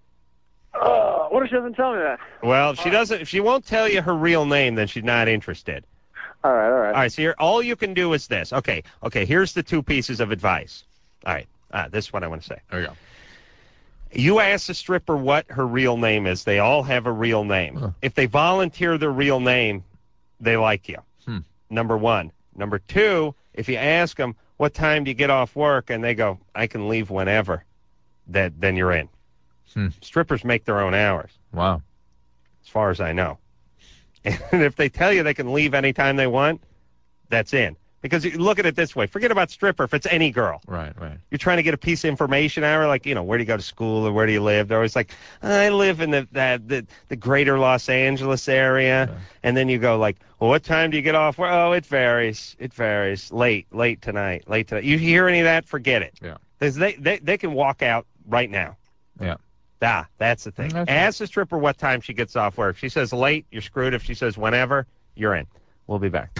What if she doesn't tell me that? Well, if she won't tell you her real name, then she's not interested. All right. All right, so all you can do is this. Okay, here's the two pieces of advice. All right, this is what I want to say. There you go. You ask the stripper what her real name is. They all have a real name. Huh. If they volunteer their real name, they like you. Number one. Number two, if you ask them, what time do you get off work? And they go, I can leave whenever. Then you're in. Strippers make their own hours. Wow. As far as I know. And if they tell you they can leave anytime they want, that's in. Because you look at it this way. Forget about stripper if it's any girl. Right. You're trying to get a piece of information out of her, like, where do you go to school or where do you live? They're always like, I live in the greater Los Angeles area. Yeah. And then you go like, well, what time do you get off? Oh, it varies. Late tonight. You hear any of that? Forget it. Yeah. Because they can walk out right now. Yeah. That's the thing. Ask the stripper what time she gets off work. If she says late, you're screwed. If she says whenever, you're in. We'll be back.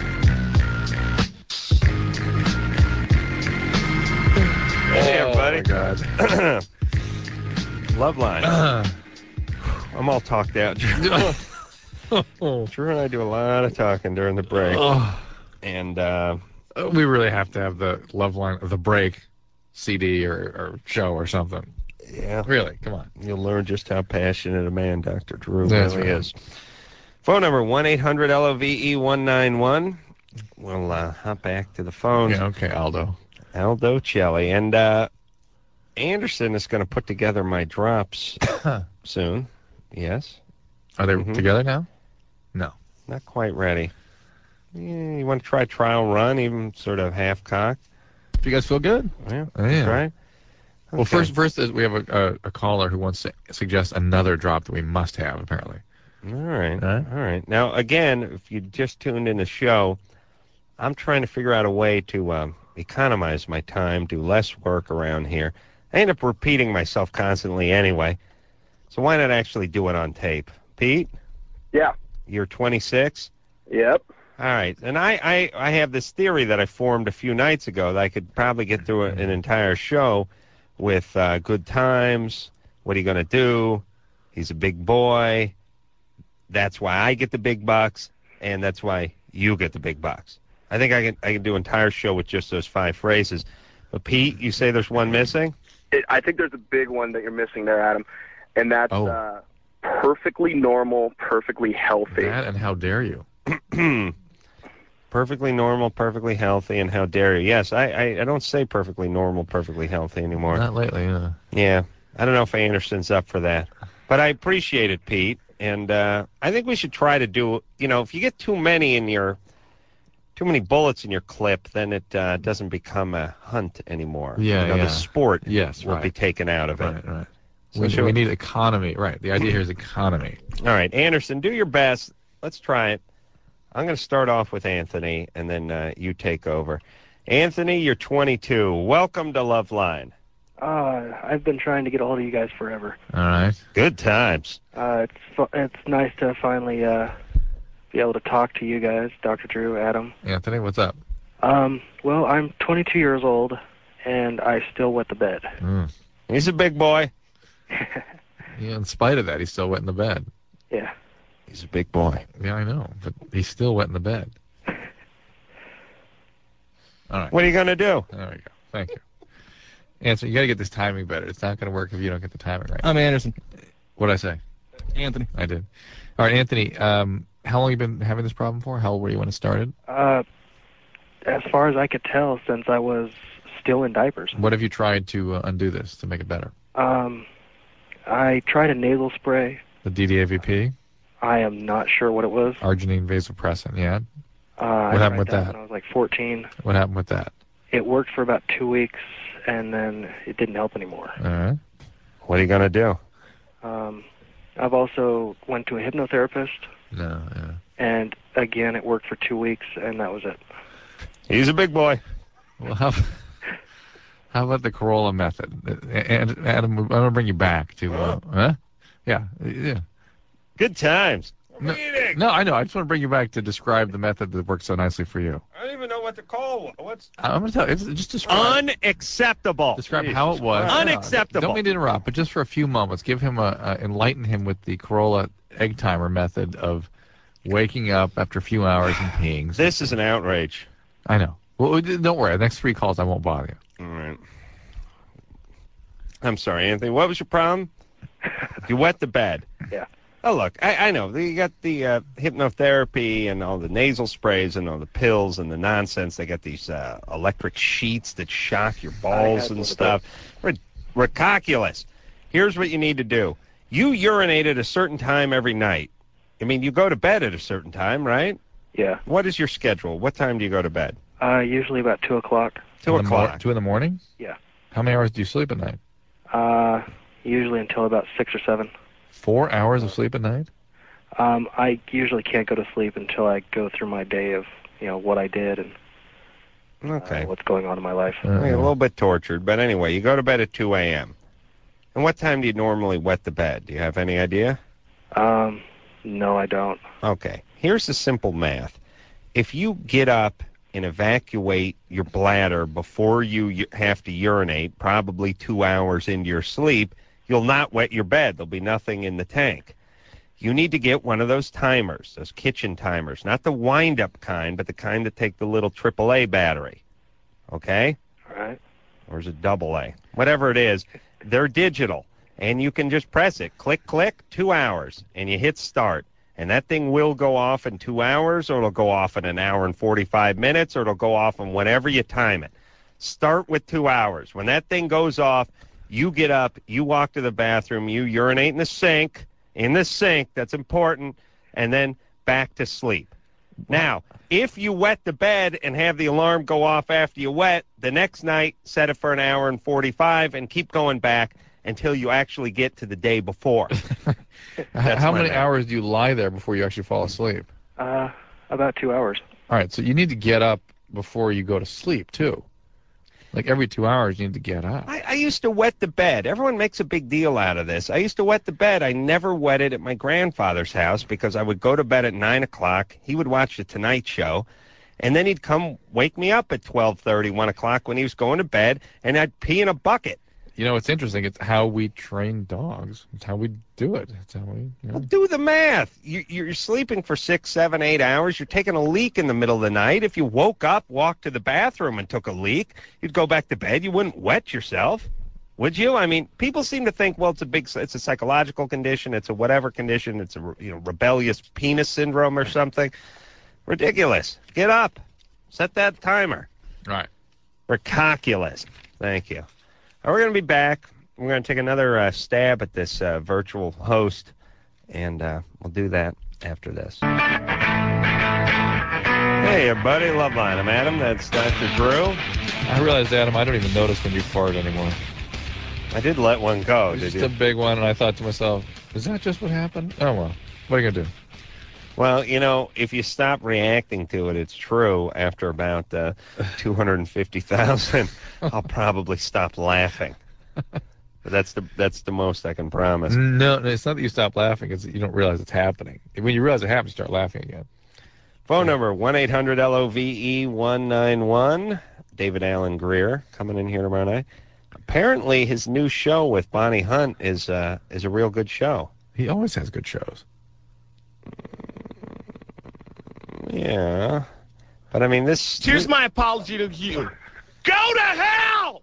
Hey, everybody. Oh, my God. Love line. I'm all talked out. Drew and I do a lot of talking during the break. And we really have to have the Love Line of the break CD or show or something. Yeah. Really, come on. You'll learn just how passionate a man Dr. Drew That's really right. is. Phone number 1-800-LOVE-191. We'll hop back to the phone. Yeah, okay, Aldo Celli. And Anderson is going to put together my drops soon. Yes. Are they together now? No. Not quite ready. Yeah, you want to try trial run, even sort of half-cocked? Do you guys feel good? Yeah. Yeah. Right. Well, first we have a caller who wants to suggest another drop that we must have, apparently. All right. Now, again, if you just tuned in the show, I'm trying to figure out a way to economize my time, do less work around here. I end up repeating myself constantly anyway, so why not actually do it on tape? Pete? Yeah. You're 26? Yep. All right. And I have this theory that I formed a few nights ago that I could probably get through an entire show with good times, what are you going to do, he's a big boy, that's why I get the big bucks, and that's why you get the big bucks. I think I can do an entire show with just those 5 phrases. But Pete, you say there's one missing? I think there's a big one that you're missing there, Adam, and that's perfectly normal, perfectly healthy. That and how dare you? Perfectly normal, perfectly healthy, and how dare you? Yes, I don't say perfectly normal, perfectly healthy anymore. Not lately, yeah. Yeah, I don't know if Anderson's up for that, but I appreciate it, Pete. And I think we should try to do. If you get too many bullets in your clip, then it doesn't become a hunt anymore. Yeah, The sport will be taken out of it. Right. So we need economy. Right. The idea here is economy. All right, Anderson, do your best. Let's try it. I'm going to start off with Anthony, and then you take over. Anthony, you're 22. Welcome to Loveline. I've been trying to get a hold of you guys forever. All right. Good times. It's nice to finally be able to talk to you guys, Dr. Drew, Adam. Anthony, what's up? Well, I'm 22 years old, and I still wet the bed. He's a big boy. Yeah, in spite of that, he's still wet in the bed. Yeah. He's a big boy. Yeah, I know, but he's still wet in the bed. All right. What are you going to do? There we go. Thank you. Answer, you got to get this timing better. It's not going to work if you don't get the timing right. I'm Anderson. What'd I say? Anthony. I did. All right, Anthony, how long have you been having this problem for? How old were you when it started? As far as I could tell, since I was still in diapers. What have you tried to undo this, to make it better? I tried a nasal spray. The DDAVP? I am not sure what it was. Arginine vasopressin, yeah? What happened with that? When I was like 14. What happened with that? It worked for about 2 weeks, and then it didn't help anymore. All right. What are you going to do? I've also went to a hypnotherapist. No, yeah. And again, it worked for 2 weeks, and that was it. He's a big boy. Well, how about the Corolla method? And Adam, I'm going to bring you back to, Yeah. Good times. No, I know. I just want to bring you back to describe the method that works so nicely for you. I don't even know what to call. I'm going to tell you. Just describe. Unacceptable. Describe how it was. Unacceptable. Don't mean to interrupt, but just for a few moments, give him enlighten him with the Corolla egg timer method of waking up after a few hours and peeing. This is an outrage. I know. Well, don't worry. The next 3 calls, I won't bother you. All right. I'm sorry, Anthony. What was your problem? You wet the bed. Yeah. Oh, look, I know. You got the hypnotherapy and all the nasal sprays and all the pills and the nonsense. They got these electric sheets that shock your balls and stuff. Ridiculous. Here's what you need to do. You urinate at a certain time every night. I mean, you go to bed at a certain time, right? Yeah. What is your schedule? What time do you go to bed? Usually about 2 o'clock. 2 o'clock. 2 in the morning? Yeah. How many hours do you sleep at night? Usually until about 6 or 7. 4 hours of sleep at night? I usually can't go to sleep until I go through my day of, what I did and what's going on in my life. A little bit tortured, but anyway, you go to bed at 2 a.m. And what time do you normally wet the bed? Do you have any idea? No, I don't. Okay. Here's the simple math. If you get up and evacuate your bladder before you have to urinate, probably 2 hours into your sleep, you'll not wet your bed. There'll be nothing in the tank. You need to get one of those timers, those kitchen timers, not the wind-up kind, but the kind that take the little AAA battery. Okay? All right. Or is it AA? Whatever it is, they're digital, and you can just press it. Click, click, 2 hours, and you hit start. And that thing will go off in 2 hours, or it'll go off in an hour and 45 minutes, or it'll go off in whenever you time it. Start with 2 hours. When that thing goes off, you get up, you walk to the bathroom, you urinate in the sink, that's important, and then back to sleep. Now, if you wet the bed and have the alarm go off after you wet, the next night set it for an hour and 45 and keep going back until you actually get to the day before. How many hours do you lie there before you actually fall asleep? About 2 hours. All right, so you need to get up before you go to sleep, too. Like every 2 hours, you need to get up. I used to wet the bed. Everyone makes a big deal out of this. I used to wet the bed. I never wet it at my grandfather's house because I would go to bed at 9 o'clock. He would watch The Tonight Show, and then he'd come wake me up at 12:30, 1 o'clock when he was going to bed, and I'd pee in a bucket. it's interesting. It's how we train dogs. It's how we do it. It's how we. Well, do the math. You're sleeping for 6, 7, 8 hours. You're taking a leak in the middle of the night. If you woke up, walked to the bathroom, and took a leak, you'd go back to bed. You wouldn't wet yourself, would you? I mean, people seem to think, well, it's a psychological condition. It's a whatever condition. It's a rebellious penis syndrome or something. Ridiculous. Get up. Set that timer. Right. Ridiculous. Thank you. We're going to be back. We're going to take another stab at this virtual host, and we'll do that after this. Hey, everybody. Loveline. I'm Adam. That's Dr. Drew. I realized, Adam, I don't even notice when you fart anymore. I did let one go, did you? Just a big one, and I thought to myself, is that just what happened? Oh, well. What are you going to do? Well, if you stop reacting to it, it's true. After about 250,000, I'll probably stop laughing. But that's the most I can promise. No, it's not that you stop laughing. It's that you don't realize it's happening. When you realize it happens, you start laughing again. Phone number 1-800-LOVE-191. David Alan Grier coming in here tomorrow night. Apparently, his new show with Bonnie Hunt is a real good show. He always has good shows. Yeah, but I mean this. Here's my apology to you. Go to hell.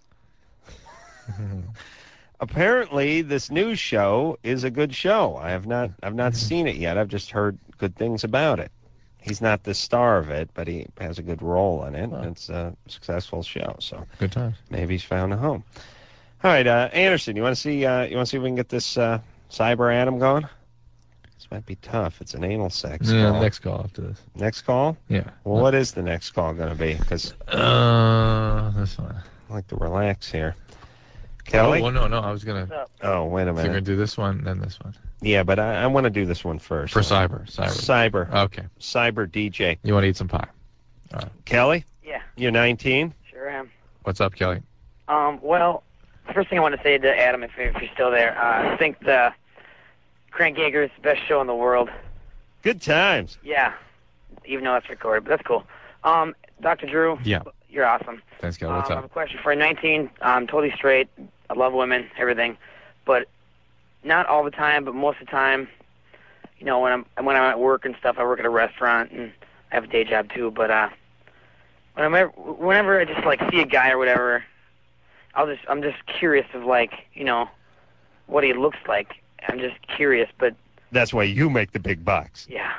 Apparently, this news show is a good show. I've not seen it yet. I've just heard good things about it. He's not the star of it, but he has a good role in it. Wow. It's a successful show, so good times. Maybe he's found a home. All right, Anderson, you want to see if we can get this Cyber Adam going? This might be tough. It's an anal sex call. Next call after this. Next call? Yeah. Well, what is the next call going to be? Because this one. I like to relax here. Kelly? Oh, no. I was going to... Oh, wait a minute. So you're going to do this one, then this one. Yeah, but I want to do this one first. For Cyber. Okay. Cyber DJ. You want to eat some pie? All right. Kelly? Yeah. You're 19? Sure am. What's up, Kelly? Well, the first thing I want to say to Adam, if you're still there, I think the Crank Yager is the best show in the world. Good times. Yeah, even though that's recorded, but that's cool. Dr. Drew, yeah, you're awesome. Thanks, Kelly. What's up? I have a question for you. 19, I'm totally straight. I love women, everything, but not all the time, but most of the time, when I'm at work and stuff, I work at a restaurant and I have a day job too. But whenever I just see a guy or whatever, I'm just curious of what he looks like. I'm just curious, but that's why you make the big bucks. Yeah.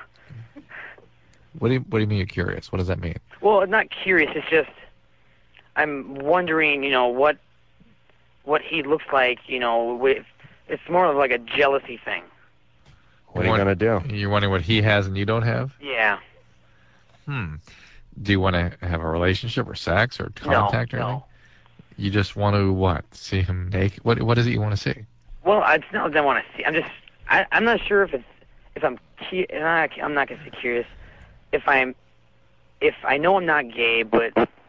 What do you mean you're curious? What does that mean? Well, I'm not curious. It's just I'm wondering, what he looks like. It's more of like a jealousy thing. What are you gonna do? You're wondering what he has and you don't have? Yeah. Do you want to have a relationship or sex or contact or anything? No. You just want to what? See him naked? What is it you want to see? Well, it's not that I want to see. I'm not sure if I'm not gonna say curious. If I know I'm not gay, but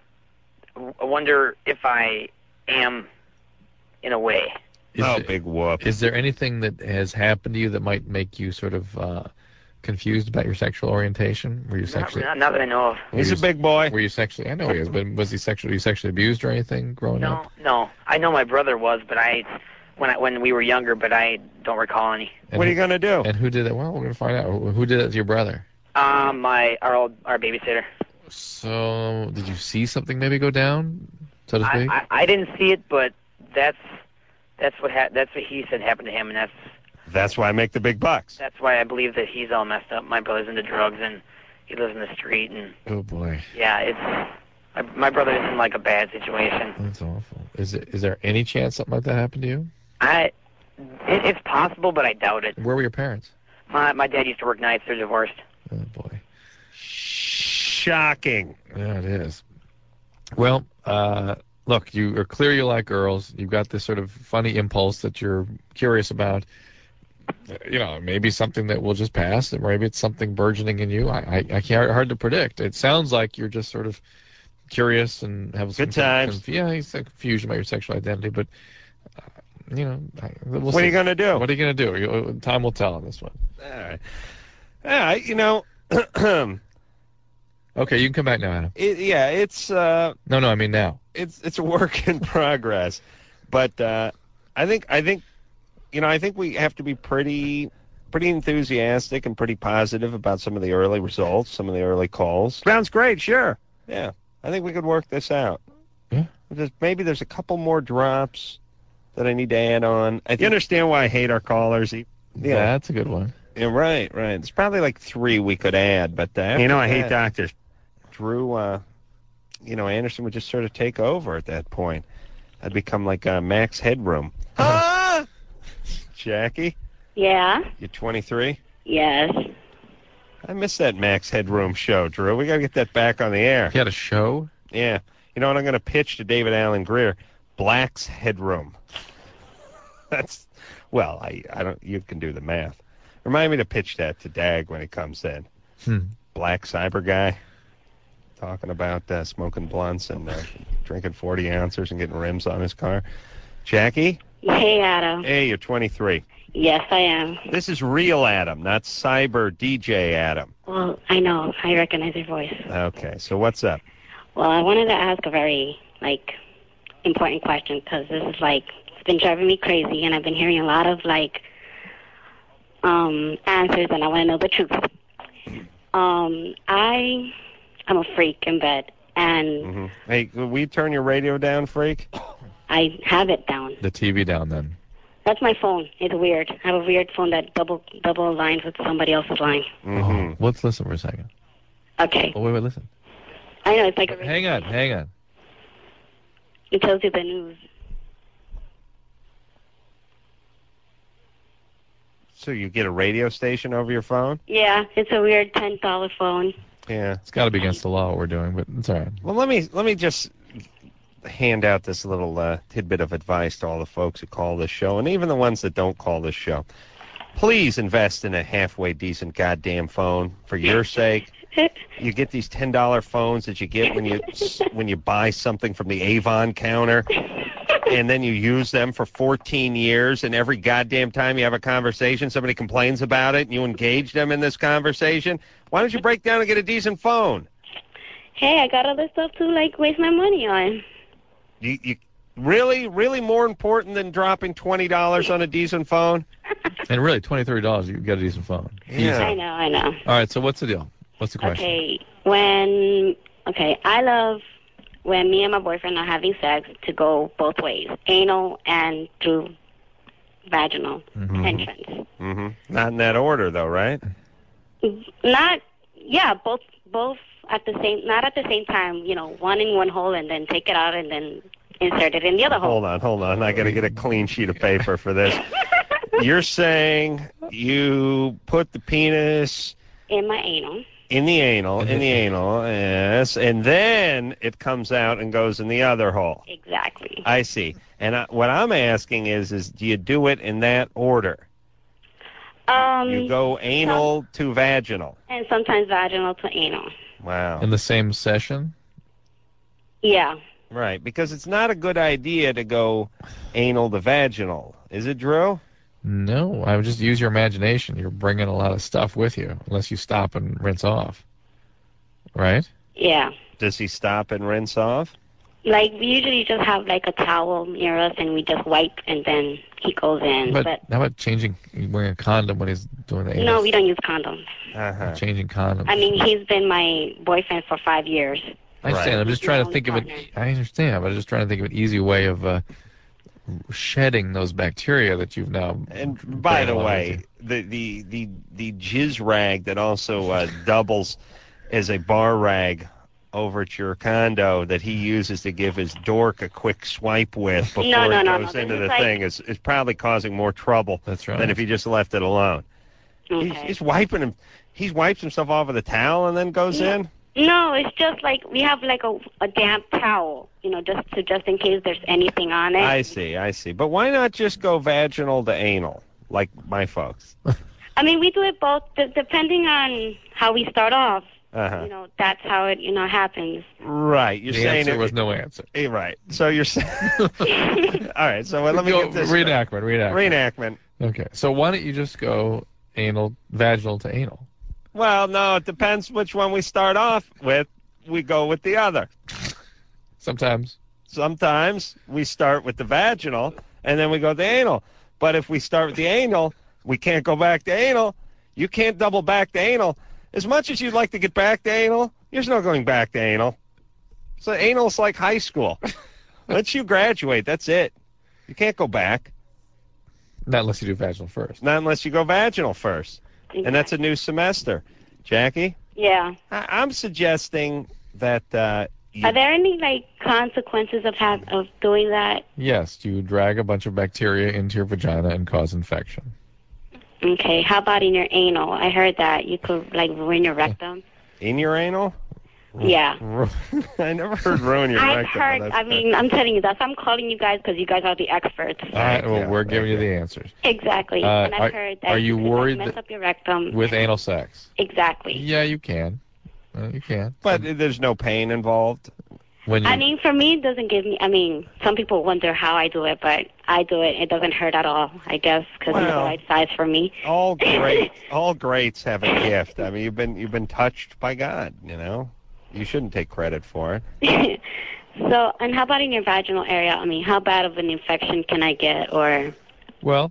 I wonder if I am in a way. Big whoop. Is there anything that has happened to you that might make you sort of confused about your sexual orientation? Were you sexually? Not that I know of. He's a big boy. Were you sexually? I know he is, but were you sexually abused or anything growing up? No. I know my brother was, but when we were younger, but I don't recall any. What are you gonna do? And who did that? Well, we're gonna find out. Who did it to your brother? Our babysitter. So, did you see something maybe go down, so to speak? I didn't see it, but that's what he said happened to him, and that's why I make the big bucks. That's why I believe that he's all messed up. My brother's into drugs, and he lives in the street, and oh boy. Yeah, my brother is in a bad situation. That's awful. Is there any chance something like that happened to you? It's possible, but I doubt it. Where were your parents? My dad used to work nights. They're divorced. Oh boy. Shocking. Yeah, it is. Well, look, you are clear you like girls. You've got this sort of funny impulse that you're curious about. Maybe something that will just pass, or maybe it's something burgeoning in you. I can't, hard to predict. It sounds like you're just sort of curious and have some good times. Confusion about your sexual identity, but we'll what see. are you gonna do? What are you gonna do? Time will tell on this one. All right. Okay, you can come back now, Adam. It's no, I mean now. It's a work in progress. But I think we have to be pretty enthusiastic and pretty positive about some of the early results, some of the early calls. Sounds great, sure. Yeah, I think we could work this out. Yeah. Maybe there's a couple more drops that I need to add on. You understand why I hate our callers? Yeah, that's a good one. Yeah, right. There's probably like 3 we could add, but I hate doctors. Drew, Anderson would just sort of take over at that point. I'd become like Max Headroom. Jackie? Yeah? You're 23? Yes. I miss that Max Headroom show, Drew. We got to get that back on the air. You had a show? Yeah. You know what I'm going to pitch to David Allen Greer? Black's Headroom. That's, well, I don't, you can do the math. Remind me to pitch that to Dag when he comes in. Black cyber guy talking about smoking blunts and drinking 40 ounces and getting rims on his car. Jackie? Hey, Adam. Hey, you're 23. Yes, I am. This is real Adam, not cyber DJ Adam. Well, I know. I recognize your voice. Okay, so what's up? Well, I wanted to ask a very, important question because this is, it's been driving me crazy, and I've been hearing a lot of, answers, and I want to know the truth. I'm a freak in bed, and... Hey, will we turn your radio down, freak? I have it down. The TV down, then. That's my phone. It's weird. I have a weird phone that double aligns with somebody else's line. Let's listen for a second. Okay. Oh, wait, listen. I know, it's like... Hang on. It tells you the news. So you get a radio station over your phone? Yeah, it's a weird $10 phone. Yeah. It's got to be against the law what we're doing, but it's all right. Well, let me just hand out this little tidbit of advice to all the folks who call this show, and even the ones that don't call this show. Please invest in a halfway decent goddamn phone for your sake. You get these $10 phones that you get when you buy something from the Avon counter, and then you use them for 14 years, and every goddamn time you have a conversation, somebody complains about it, and you engage them in this conversation. Why don't you break down and get a decent phone? Hey, I got other stuff to, waste my money on. You really more important than dropping $20 on a decent phone? And really, $20, you get a decent phone. Yeah. I know. All right, so what's the deal? What's the question? I love when me and my boyfriend are having sex to go both ways, anal and through vaginal entrance. Not in that order, though, right? Both at the same, not at the same time, one in one hole and then take it out and then insert it in the other hole. Hold on. I got to get a clean sheet of paper for this. You're saying you put the penis in my anal. In the anal, yes, and then it comes out and goes in the other hole. Exactly. I see. And what I'm asking is do you do it in that order? You go anal to vaginal. And sometimes vaginal to anal. Wow. In the same session? Yeah. Right, because it's not a good idea to go anal to vaginal. Is it, Drew? No, I would just use your imagination. You're bringing a lot of stuff with you, unless you stop and rinse off. Right? Yeah. Does he stop and rinse off? We usually just have, a towel near us, and we just wipe, and then he goes in. But how about wearing a condom when he's doing the anus? No, we don't use condoms. Changing condoms. I mean, he's been my boyfriend for 5 years. I understand. I'm just trying to think of it. I understand, but I'm just trying to think of an easy way of shedding those bacteria that you've now. And by the way, the jizz rag that also doubles as a bar rag over at your condo that he uses to give his dork a quick swipe with before it goes into the thing is probably causing more trouble than if he just left it alone. Okay. He's wiping him. He wipes himself off with a towel and then goes in. No, it's just we have a damp towel, just in case there's anything on it. I see. But why not just go vaginal to anal, like my folks? I mean, we do it both, depending on how we start off. That's how it, happens. Right. You're saying there was no answer. Right. So you're saying. All right. So let me get this. Reenactment. Okay. So why don't you just go vaginal to anal? Well, no, it depends which one we start off with. We go with the other. Sometimes. sometimes we start with the vaginal and then we go to the anal. But if we start with the anal, we can't go back to anal. You can't double back to anal. As much as you'd like to get back to anal, there's no going back to anal. So anal's like high school. Once you graduate, that's it. You can't go back. Not unless you do vaginal first. Not unless you go vaginal first. And that's a new semester. Jackie? Yeah. I'm suggesting that... Are there any consequences of doing that? Yes, you drag a bunch of bacteria into your vagina and cause infection. Okay, how about in your anal? I heard that you could ruin your rectum. In your anal? Yeah. I never heard ruin your rectum. I'm telling you, that's why I'm calling you guys, because you guys are the experts. All right, well, we're giving you the answers. Exactly. And I've heard that you worried mess up your rectum. With anal sex? Exactly. Yeah, you can. You can. But there's no pain involved? For me, it doesn't give me... some people wonder how I do it, but I do it. It doesn't hurt at all, I guess, because it's the right size for me. All greats have a gift. You've been touched by God, you know? You shouldn't take credit for it. So, and how about in your vaginal area? How bad of an infection can I get, or... Well,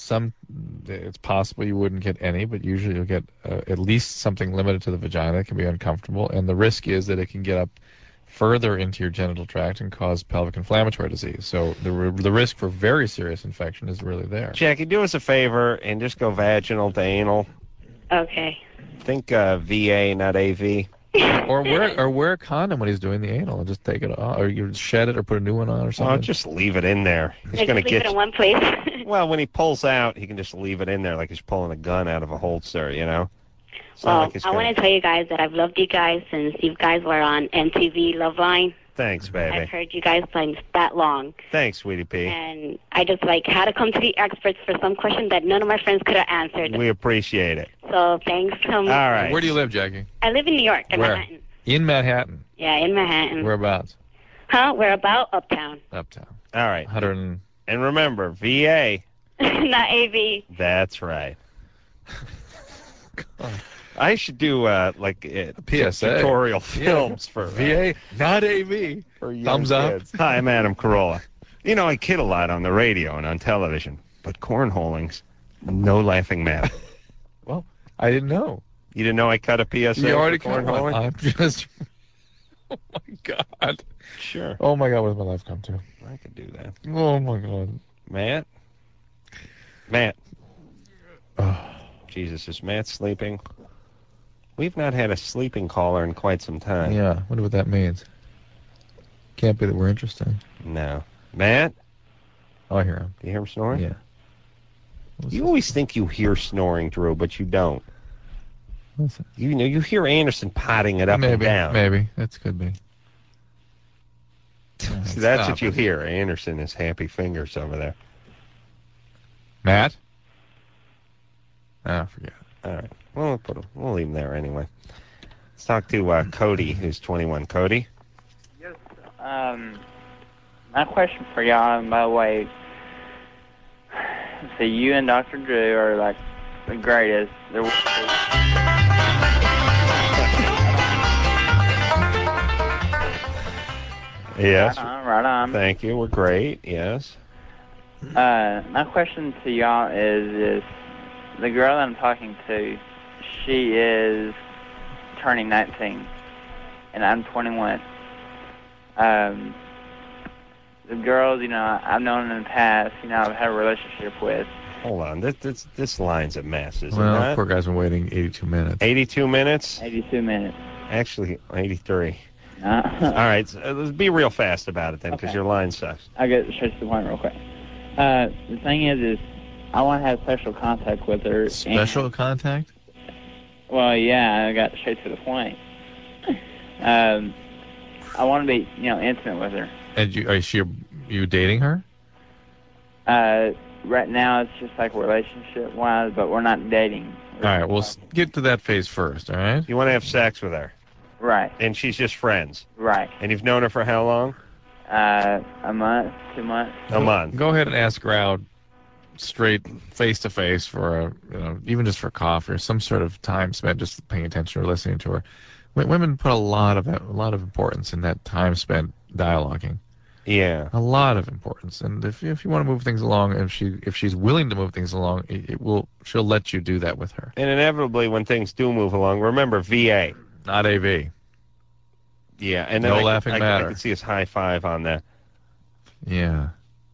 it's possible you wouldn't get any, but usually you'll get at least something limited to the vagina. It can be uncomfortable, and the risk is that it can get up further into your genital tract and cause pelvic inflammatory disease. So the risk for very serious infection is really there. Jackie, do us a favor and just go vaginal to anal. Okay. Think VA, not AV. Or wear a condom when he's doing the anal and just take it off, or you shed it or put a new one on or something. Oh, just leave it in there. He's going to leave it in one place. Well, when he pulls out, he can just leave it in there like he's pulling a gun out of a holster, you know? Well, I want to tell you guys that I've loved you guys since you guys were on MTV Loveline. Thanks, baby. I've heard you guys playing that long. Thanks, Sweetie P. And I just had to come to the experts for some question that none of my friends could have answered. We appreciate it. So thanks so much. All right. Where do you live, Jackie? I live in New York, in Where? Manhattan. In Manhattan? Yeah, in Manhattan. Whereabouts? We're about uptown. Uptown. All right. 100 And remember, VA. Not AV. That's right. I should do PSA tutorial films for VA, not AV. For young Thumbs up. kids. Hi, I'm Adam Carolla. I kid a lot on the radio and on television, but cornholing's no laughing matter. Well, I didn't know. You didn't know I cut a PSA? You already for cut one. I'm just... Oh, my God. Sure. Oh, my God, what does my life come to? I could do that. Oh, my God. Matt? Jesus, is Matt sleeping? We've not had a sleeping caller in quite some time. Yeah, wonder what that means. Can't be that we're interesting. No. Matt? Oh, I hear him. Do you hear him snoring? Yeah. You always think you hear snoring, Drew, but you don't. Listen. You hear Anderson potting it up and down. Maybe. That could be. See, that's what you hear. Anderson is happy fingers over there. Matt? I forget. All right. Well, we'll leave him there anyway. Let's talk to Cody, who's 21. Cody? Yes. My question for y'all, and by the way, so you and Dr. Drew are the greatest. Yes. Right on. Thank you. We're great. Yes. My question to y'all is the girl that I'm talking to, she is turning 19, and I'm 21. The girls, I've known in the past, I've had a relationship with. Hold on. This line's a mess, isn't it? Well, poor guy's been waiting 82 minutes. 82 minutes? 82 minutes. Actually, 83. All right. So let's be real fast about it then, because your line sucks. I'll get straight to the point real quick. The thing is I want to have special contact with her. Special contact? Well, yeah, I got straight to the point. I want to be, intimate with her. And you dating her? Right now it's just relationship-wise, but we're not dating. All right, we'll get to that phase first, all right? You want to have sex with her? Right. And she's just friends? Right. And you've known her for how long? A month, 2 months. A month. Go ahead and ask her out straight face-to-face for even just for coffee or some sort of time spent just paying attention or listening to her. Women put a lot of importance in that time spent dialoguing. Yeah. A lot of importance. And if you want to move things along, if she's willing to move things along, she'll let you do that with her. And inevitably, when things do move along, remember VA, not AV. Yeah, and no then laughing matter. I can see his high five on that. Yeah.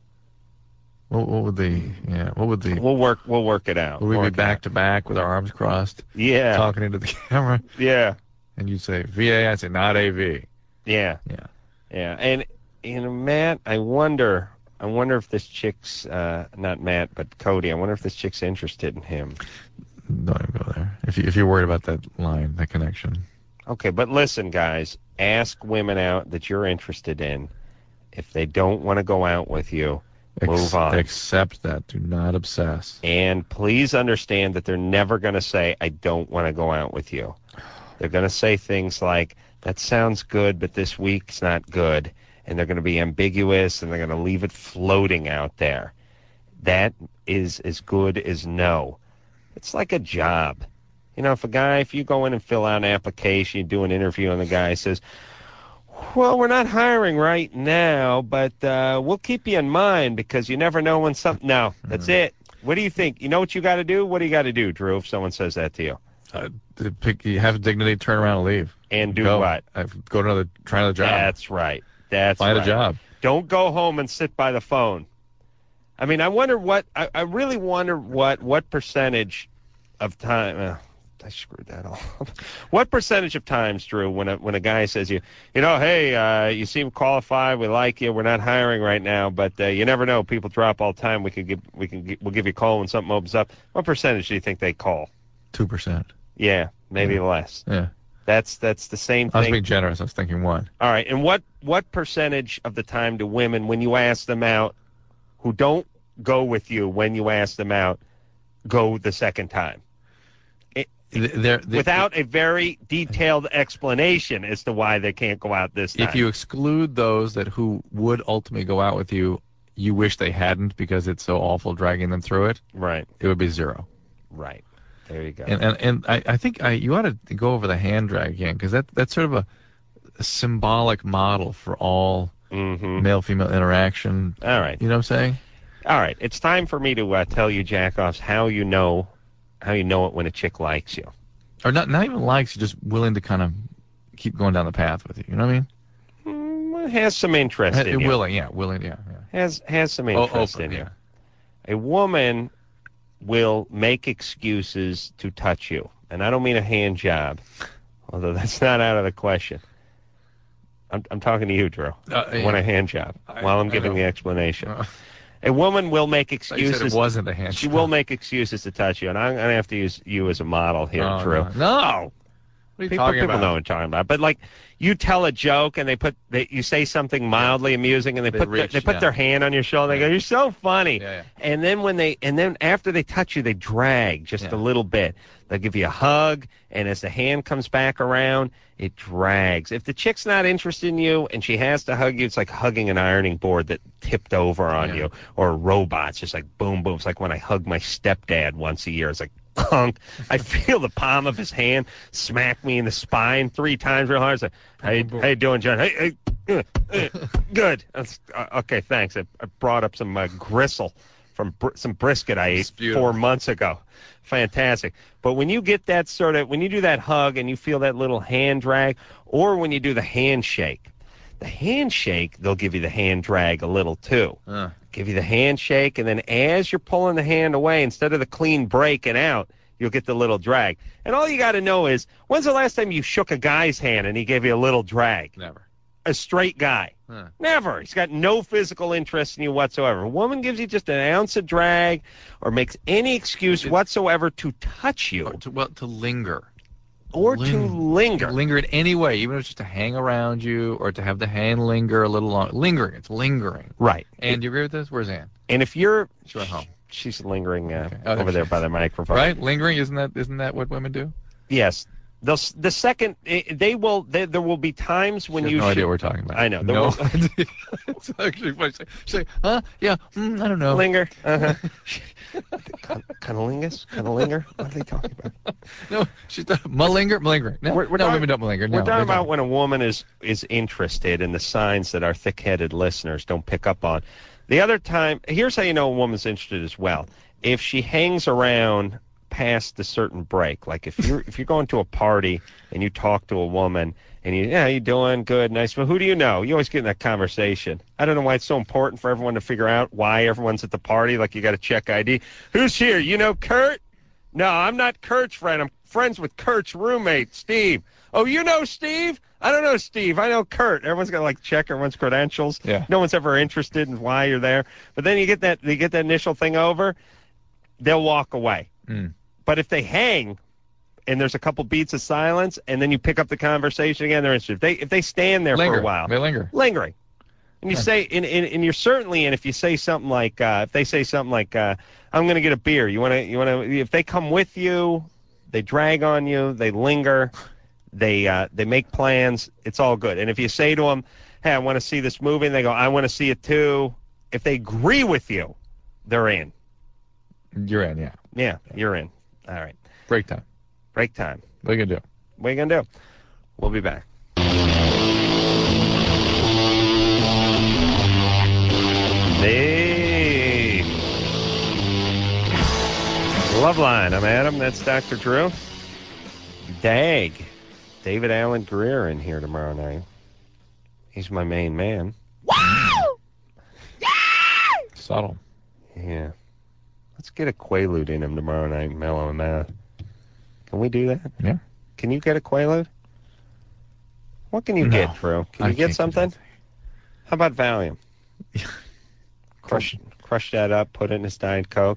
What would the? We'll work it out. Would we be back to back with our arms crossed? Yeah. Talking into the camera. Yeah. And you'd say VA, I'd say not AV. Yeah. Yeah. Yeah. And Matt, I wonder if this chick's not Matt, but Cody. I wonder if this chick's interested in him. Don't even go there. If you're worried about that line, that connection. Okay, but listen, guys. Ask women out that you're interested in. If they don't want to go out with you, move on. Accept that. Do not obsess. And please understand that they're never going to say, I don't want to go out with you. They're going to say things like, that sounds good, but this week's not good. And they're going to be ambiguous, and they're going to leave it floating out there. That is as good as no. It's like a job. You know, if you go in and fill out an application, you do an interview, and the guy says, well, we're not hiring right now, but we'll keep you in mind because you never know when something... No, that's it. What do you think? You know what you got to do? What do you got to do, Drew, if someone says that to you? You have dignity, turn around and leave. And do what? Try another job. That's right. Find a job. Don't go home and sit by the phone. I mean, I really wonder what percentage of time... I screwed that all up. What percentage of times, Drew, when a guy says hey, you seem qualified, we like you, we're not hiring right now, but you never know, people drop all the time. We'll give you a call when something opens up. What percentage do you think they call? 2%. Yeah, maybe less. Yeah. That's the same thing. I was being generous. I was thinking 1. All right, and what percentage of the time do women, when you ask them out, who don't go with you when you ask them out, go the second time? Without a very detailed explanation as to why they can't go out this time. If you exclude those who would ultimately go out with you, you wish they hadn't because it's so awful dragging them through it. Right. It would be 0. Right. There you go. And I think you ought to go over the hand drag again because that's sort of a symbolic model for all male-female interaction. All right. You know what I'm saying? All right. It's time for me to tell you, Jackoffs, how you know it when a chick likes you. Or not even likes you, just willing to kind of keep going down the path with you. You know what I mean? Has some interest in you. Willing, yeah. Has some interest in you. A woman will make excuses to touch you. And I don't mean a hand job, although that's not out of the question. I'm talking to you, Drew. I want a hand job while I'm giving the explanation. A woman will make excuses. You said it wasn't a hand She job. will make excuses to touch you, and I'm going to have to use you as a model here, Drew. No. What are you talking about? People know what I'm talking about. But like, you tell a joke, and you say something mildly amusing, and they put their hand on your shoulder. They go, "You're so funny." Yeah. And then after they touch you, they drag just a little bit. They'll give you a hug, and as the hand comes back around, it drags. If the chick's not interested in you and she has to hug you, it's like hugging an ironing board that tipped over on you, or a robot. It's just like boom, boom. It's like when I hug my stepdad once a year. It's like clunk. I feel the palm of his hand smack me in the spine 3 times real hard. It's like, how you doing, John? Hey, good. Okay, thanks. I brought up some gristle from some brisket I ate 4 months ago. Fantastic. But when you get that when you do that hug and you feel that little hand drag, or when you do the handshake, they'll give you the hand drag a little too. Give you the handshake, and then as you're pulling the hand away, instead of the clean breaking out, you'll get the little drag. And all you got to know is, when's the last time you shook a guy's hand and he gave you a little drag? Never. A straight guy. Never. He's got no physical interest in you whatsoever. A woman gives you just an ounce of drag or makes any excuse whatsoever to touch you. To linger. To linger. Linger in any way, even if it's just to hang around you or to have the hand linger a little longer. Lingering. It's lingering. Right. And you agree with this? Where's Ann? And if you're... She's at home. She's lingering over there by the microphone. Right? Lingering, isn't that what women do? Yes. The second there will be times when you no idea what we're talking about. I know. No idea. It's actually funny. Say, huh? Yeah. I don't know. Linger. Uh-huh. Cunnilingus? Cunnilinger? What are they talking about? No, she's malingering. No, we're no, maybe not malinger. No, we're talking about when a woman is interested in the signs that our thick-headed listeners don't pick up on. The other time, here's how you know a woman's interested as well. If she hangs around past a certain break, like if you're going to a party and you talk to a woman and how you doing? Good, nice. But who do you know? You always get in that conversation. I don't know why it's so important for everyone to figure out why everyone's at the party. Like you got to check ID. Who's here? You know Kurt? No, I'm not Kurt's friend. I'm friends with Kurt's roommate, Steve. Oh, you know Steve? I don't know Steve. I know Kurt. Everyone's got to like check everyone's credentials. Yeah. No one's ever interested in why you're there. But then you get that initial thing over, they'll walk away. Mm. But if they hang and there's a couple beats of silence and then you pick up the conversation again, they're interested. If they stand there for a while. They linger. Lingering. And you say, and you're certainly in if you say something like, if they say something like, I'm going to get a beer. You want to, if they come with you, they drag on you, they linger, they make plans, it's all good. And if you say to them, hey, I want to see this movie, and they go, I want to see it too, if they agree with you, they're in. You're in, yeah. Yeah, you're in. All right. Break time. Break time. What are you going to do? What are you going to do? We'll be back. Hey. Loveline. I'm Adam. That's Dr. Drew. Dag. David Alan Greer in here tomorrow night. He's my main man. Wow! Yeah! Subtle. Yeah. Let's get a Quaalude in him tomorrow night and mellow him out. Can we do that? Yeah. Can you get a Quaalude? What can you get, Drew? Can you get something? How about Valium? Crush that up, put it in his Diet Coke.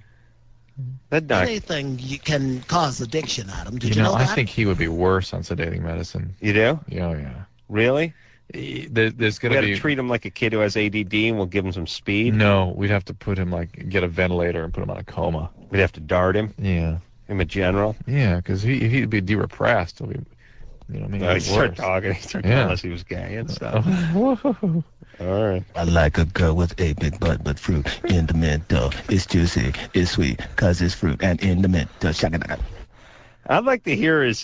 Anything can cause addiction, Adam. Did you know that? I think he would be worse on sedating medicine. You do? Yeah, yeah. Really? There's going to be... We got to treat him like a kid who has ADD and we'll give him some speed? No, we'd have to put him, get a ventilator and put him on a coma. We'd have to dart him? Yeah. Him a general? Yeah, because he'd be de-repressed. He'd start talking. He'd start telling us he was gay and stuff. All right. I like a girl with a big butt, but fruit in the middle. It's juicy, it's sweet, 'cause it's fruit, and in the middle. Shaka-daka. I'd like to hear his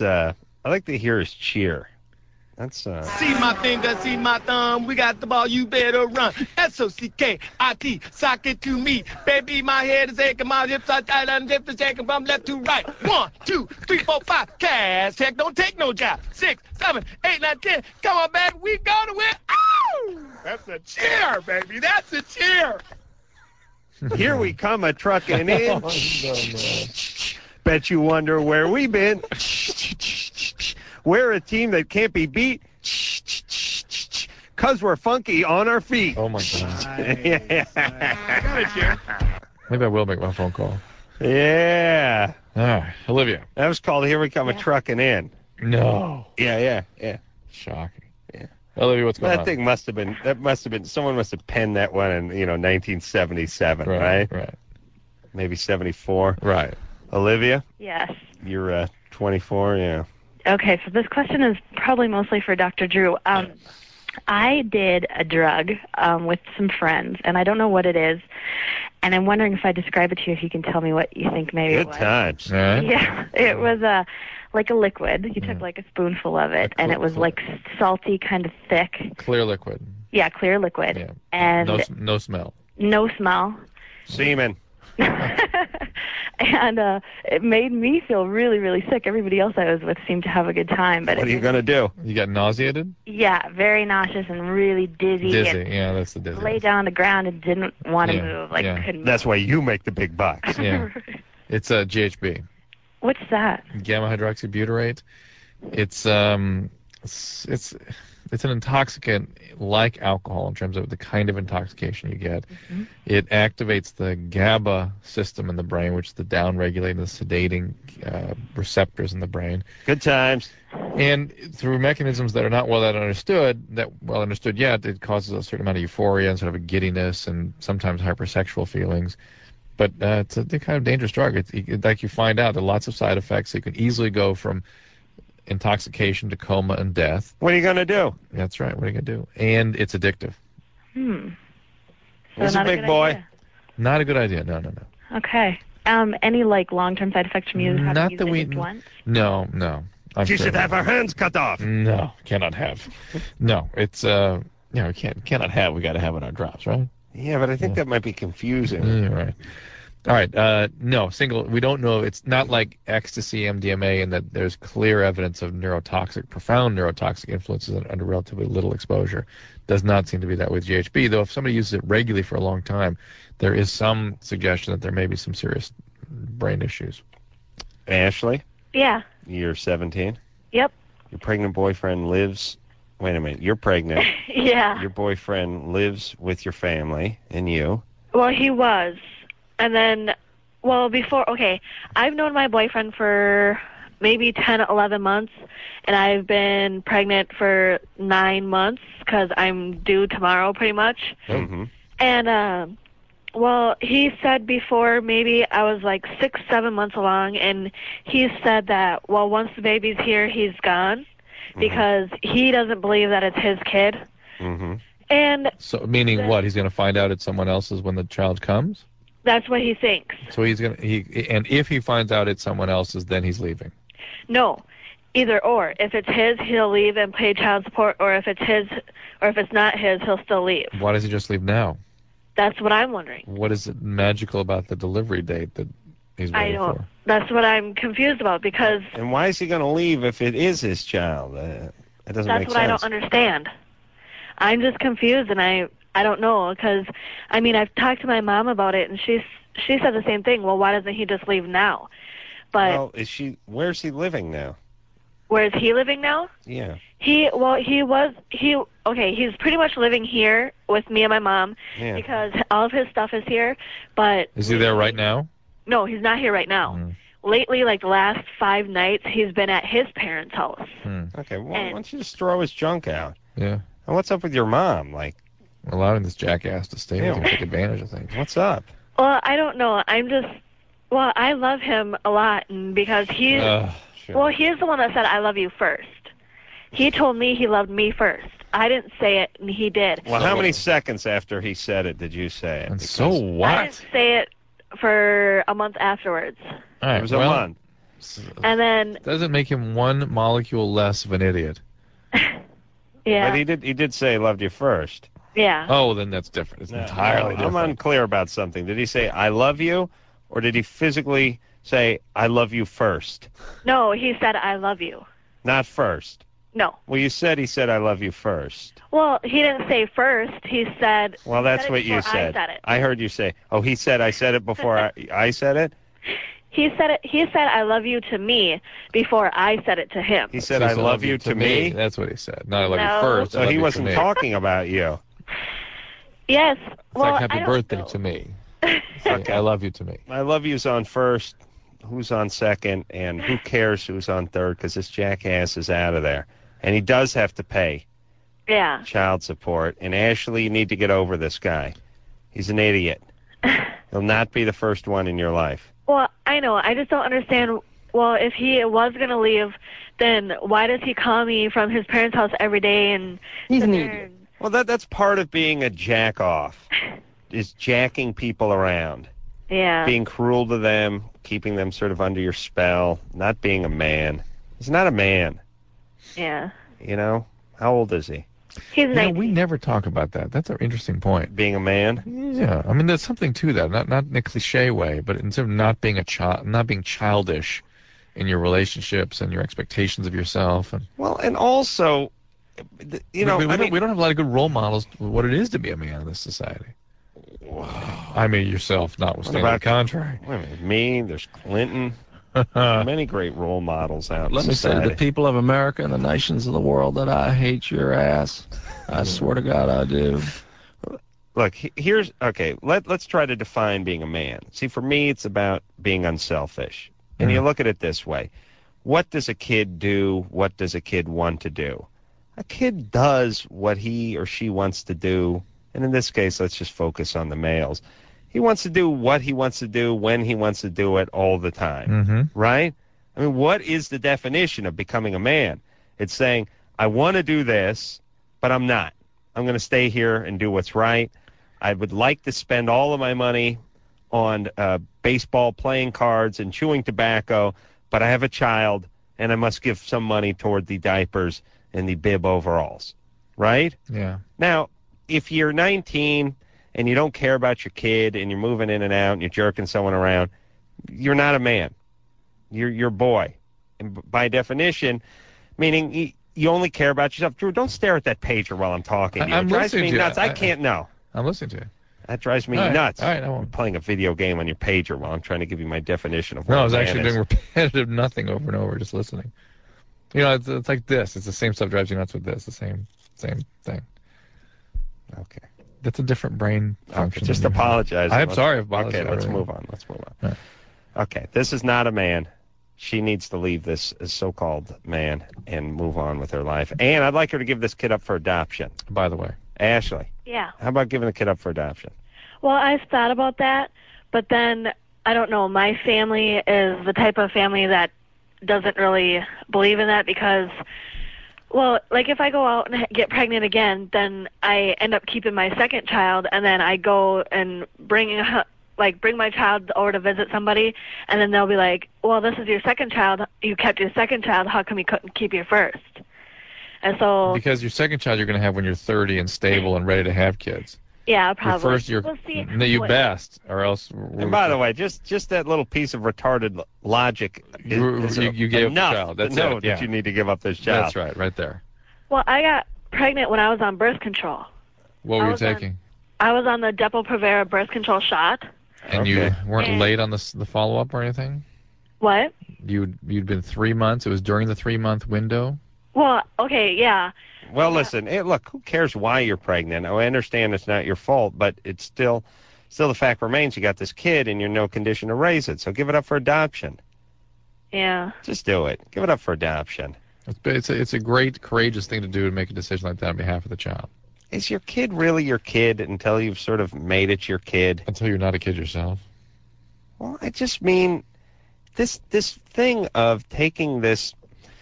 cheer. That's See my finger, see my thumb. We got the ball, you better run. SOCKIT, sock it to me. Baby, my head is aching, my hips are tight, and hips are shaking from left to right. 1, 2, 3, 4, 5. Cash check, don't take no job. 6, 7, 8, 9, 10. Come on, baby, we gonna win. Ow! That's a cheer, baby. That's a cheer. Here we come a trucking in. No. Bet you wonder where we been. We're a team that can't be beat. 'Cause we're funky on our feet. Oh, my God. Yeah. I got it, cheer. Maybe I will make my phone call. Yeah. All right. Olivia. That was called Here We Come a Trucking In. No. Yeah. Shocking. Yeah. Olivia, what's going on? That thing must have been, someone must have penned that one in, 1977, right? Right. Maybe 74. Right. Olivia? Yes. You're 24, yeah. Okay, so this question is probably mostly for Dr. Drew. I did a drug with some friends, and I don't know what it is, and I'm wondering if I describe it to you, if you can tell me what you think maybe it was. Good times. Yeah, it was like a liquid. You took like a spoonful of it, and it was like salty, kind of thick. Clear liquid. Yeah, clear liquid. Yeah. And no smell. No smell. Semen. And it made me feel really, really sick. Everybody else I was with seemed to have a good time. But what are you going to do? You got nauseated? Yeah, very nauseous and really dizzy. Yeah, that's the dizzy. Lay down on the ground and didn't want to move. Couldn't. That's why you make the big bucks. Yeah. It's GHB. What's that? Gamma hydroxybutyrate. It's an intoxicant like alcohol in terms of the kind of intoxication you get. Mm-hmm. It activates the GABA system in the brain, which is the down-regulating, the sedating receptors in the brain. Good times. And through mechanisms that are not well understood yet, it causes a certain amount of euphoria and sort of a giddiness and sometimes hypersexual feelings. But it's a kind of dangerous drug. It's like you find out there are lots of side effects. It can easily go from intoxication to coma and death. What are you going to do? That's right. What are you going to do? And it's addictive. So He's not a big good boy. idea. Not a good idea. No. Okay. Any like long-term side effects from you having Not used that it we. just once? No. She should have her hands cut off. No, cannot have. No, it's we cannot have. We got to have in our drops, right? Yeah, but I think that might be confusing. Yeah, right. All right. No, single. We don't know. It's not like ecstasy, MDMA, and that there's clear evidence of profound neurotoxic influences under relatively little exposure. Does not seem to be that with GHB, though. If somebody uses it regularly for a long time, there is some suggestion that there may be some serious brain issues. Ashley? Yeah. You're 17? Yep. Your pregnant boyfriend lives... Wait a minute. You're pregnant. Yeah. Your boyfriend lives with your family and you. Well, he was. And then, I've known my boyfriend for maybe 10, 11 months, and I've been pregnant for 9 months because I'm due tomorrow pretty much. Mm-hmm. And, he said before maybe I was like 6, 7 months along, and he said that, once the baby's here, he's gone because he doesn't believe that it's his kid. Mm-hmm. And so, meaning what? He's going to find out it's someone else's when the child comes? That's what he thinks. So and if he finds out it's someone else's, then he's leaving. No, either or. If it's his, he'll leave and pay child support, or if it's not his, he'll still leave. Why does he just leave now? That's what I'm wondering. What is magical about the delivery date that he's waiting for? That's what I'm confused about because. And why is he going to leave if it is his child? It doesn't make sense. That's what I don't understand. I'm just confused, and I don't know, because, I've talked to my mom about it, and she said the same thing. Well, why doesn't he just leave now? But where's he living now? Where is he living now? Yeah. He's pretty much living here with me and my mom because all of his stuff is here, but... Is he there right now? No, he's not here right now. Lately, like the last 5 nights, he's been at his parents' house. Okay, why don't you just throw his junk out? Yeah. And what's up with your mom? Allowing this jackass to stay with him and take advantage of things. What's up? Well, I don't know. I love him a lot, and because he's... Well, he's the one that said, I love you first. He told me he loved me first. I didn't say it, and he did. Well, how many seconds after he said it did you say it? And so what? I didn't say it for a month afterwards. All right, it was a month. And then... Doesn't make him one molecule less of an idiot. Yeah. But he did say he loved you first. Yeah. Oh, then that's different. It's entirely different. I'm unclear about something. Did he say, I love you, or did he physically say, I love you first? No, he said, I love you. Not first? No. Well, he said, I love you first. Well, he didn't say first. He said... Well, that's what you said. I said it. I heard you say, he said I said it before I said it? He said I love you to me before I said it to him. He said, I love you to me? That's what he said. Not I love No. you first. So he wasn't talking about you. Yes. It's like happy birthday to me. Okay. I love you to me. I love you's on first, who's on second, and who cares who's on third, because this jackass is out of there. And he does have to pay child support. And Ashley, you need to get over this guy. He's an idiot. He'll not be the first one in your life. Well, I know. I just don't understand. Well, if he was going to leave, then why does he call me from his parents' house every day? And he's an idiot. Well, that's part of being a jack-off, is jacking people around. Yeah. Being cruel to them, keeping them sort of under your spell, not being a man. He's not a man. Yeah. You know? How old is he? He's 19. We never talk about that. That's an interesting point. Being a man? Yeah. I mean, there's something to that. Not in a cliche way, but instead of not being a child, not being childish in your relationships and your expectations of yourself. Well, and also, you know, we don't have a lot of good role models for what it is to be a man in this society. I mean, yourself, notwithstanding the contrary. Wait a minute, me, there's Clinton. Many great role models out Let in me society. say, the people of America and the nations of the world, that I hate your ass. I swear to God I do. Look, let's try to define being a man. See, for me, it's about being unselfish. And you look at it this way. What does a kid do? What does a kid want to do? A kid does what he or she wants to do. And in this case, let's just focus on the males. He wants to do what he wants to do when he wants to do it all the time, right? I mean, what is the definition of becoming a man? It's saying, I want to do this, but I'm not. I'm going to stay here and do what's right. I would like to spend all of my money on baseball playing cards and chewing tobacco, but I have a child, and I must give some money toward the diapers and the bib overalls, right? Yeah. Now, if you're 19 and you don't care about your kid and you're moving in and out and you're jerking someone around, you're not a man. You're a boy. And by definition, meaning you only care about yourself. Drew, don't stare at that pager while I'm talking to you. I'm It drives listening me to you. nuts. I can't know. I'm listening to you. That drives me All right. nuts. All right, I won't. You're playing a video game on your pager while I'm trying to give you my definition of what No, I a was man actually is. doing repetitive nothing over and over, just listening. You know, it's like this. It's the same stuff drives you nuts with this. The same thing. Okay. That's a different brain function. Okay, just than you have. apologize. I'm sorry if bothers Okay, you let's already. move on. Let's move on. Right. Okay, this is not a man. She needs to leave this so-called man and move on with her life. And I'd like her to give this kid up for adoption. By the way. Ashley, Yeah. how about giving the kid up for adoption? Well, I've thought about that, but then I don't know. My family is the type of family that doesn't really believe in that because, well, like if I go out and get pregnant again, then I end up keeping my second child, and then I go and bring my child over to visit somebody, and then they'll be like, well, this is your second child. You kept your second child. How come you couldn't keep your first? And so... Because your second child you're going to have when you're 30 and stable and ready to have kids. Yeah, probably. Your first, We'll see. you best, or else... And by the way, just that little piece of retarded logic is you gave up the enough child. That's to know it, yeah. that you need to give up this child. That's right there. Well, I got pregnant when I was on birth control. What were you taking? I was on the Depo-Provera birth control shot. And you weren't late on the follow-up or anything? What? You'd been 3 months. It was during the 3-month window? Well, okay, yeah. Well, listen, look, who cares why you're pregnant? I understand it's not your fault, but it's still the fact remains you got this kid and you're in no condition to raise it, so give it up for adoption. Yeah. Just do it. Give it up for adoption. It's a great, courageous thing to do to make a decision like that on behalf of the child. Is your kid really your kid until you've sort of made it your kid? Until you're not a kid yourself. Well, I just mean this thing of taking this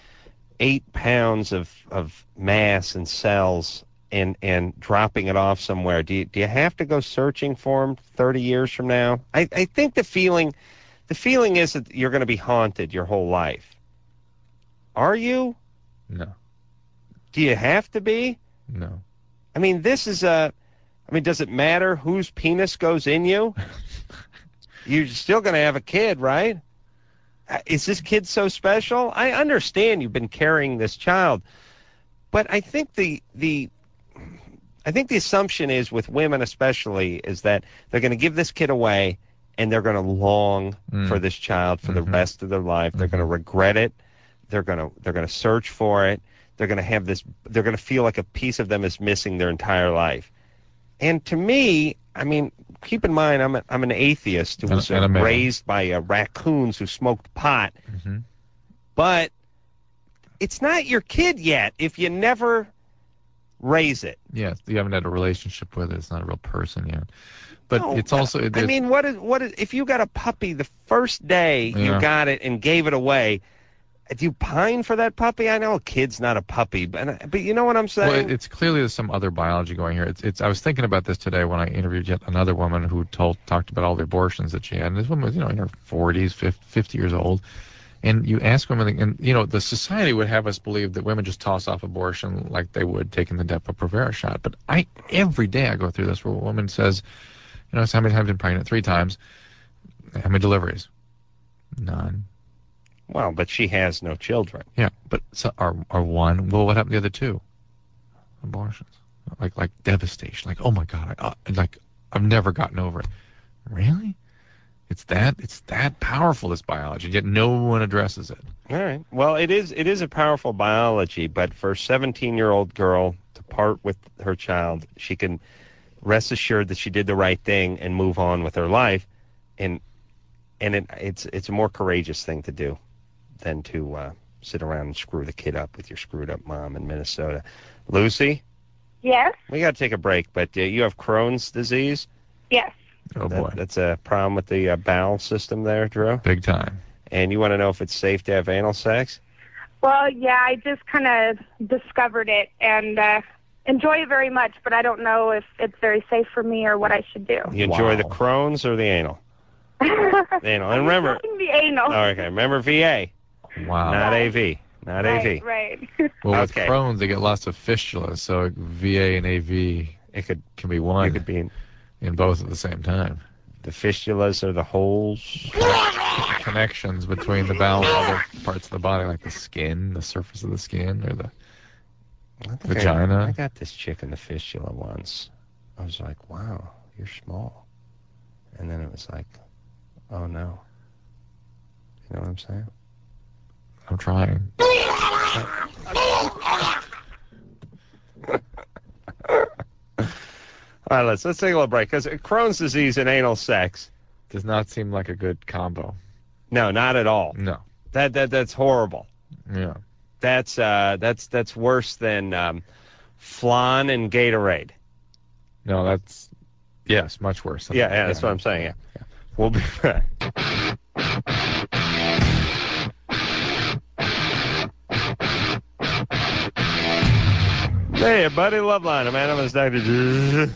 8 pounds of mass and cells and dropping it off somewhere. Do you have to go searching for them 30 years from now? I think the feeling is that you're going to be haunted your whole life. Are you? No. Do you have to be? No. I mean, does it matter whose penis goes in you? You're still going to have a kid, right? Is this kid so special? I understand you've been carrying this child, but I think the assumption is with women especially is that they're going to give this kid away and they're going to long for this child for the rest of their life. They're going to regret it. They're going to search for it. They're going to have this. They're going to feel like a piece of them is missing their entire life. And to me, I mean, keep in mind, I'm an atheist who was raised by raccoons who smoked pot. Mm-hmm. But it's not your kid yet if you never raise it. Yeah, you haven't had a relationship with it. It's not a real person yet. But No, it's also... I mean, what is if you got a puppy the first day you got it and gave it away? Do you pine for that puppy? I know a kid's not a puppy, but you know what I'm saying? Well, it's clearly there's some other biology going here. I was thinking about this today when I interviewed yet another woman who talked about all the abortions that she had. And this woman was, in her 40s, 50 years old. And you ask women, and the society would have us believe that women just toss off abortion like they would taking the Depo-Provera shot. But every day I go through this where a woman says, so how many times I've been pregnant? 3 times. How many deliveries? None. Well, but she has no children. Yeah, but are one. Well, what happened to the other 2? Abortions. Like devastation. Like, oh my God, I've never gotten over it. Really? It's that powerful, this biology, yet no one addresses it. All right. Well, it is a powerful biology, but for a 17-year-old girl to part with her child, she can rest assured that she did the right thing and move on with her life, and it's a more courageous thing to do than to sit around and screw the kid up with your screwed up mom in Minnesota. Lucy? Yes? We got to take a break, but you have Crohn's disease? Yes. Oh, boy. That's a problem with the bowel system there, Drew? Big time. and you want to know if it's safe to have anal sex? Well, yeah, I just kind of discovered it and enjoy it very much, but I don't know if it's very safe for me or what I should do. You enjoy the Crohn's or the anal? The anal. And remember, the anal. Oh, okay. Remember VA. Wow. Not AV. Not AV. Right. Well, with Crohn's, they get lots of fistulas, so VA and AV can be one. It could be in both at the same time. The fistulas are the holes. Connections between the bowel and other parts of the body, like the skin, the surface of the skin, or the vagina. I got this chick in the fistula once. I was like, wow, you're small. And then it was like, oh no. You know what I'm saying? I'm trying. All right, let's take a little break, because Crohn's disease and anal sex does not seem like a good combo. No, not at all. No. That's horrible. Yeah. That's worse than flan and Gatorade. No, that's much worse. Yeah, that's what I'm saying. Yeah. We'll be back. Hey, buddy, Loveline. I'm Animal's Dr. Drew.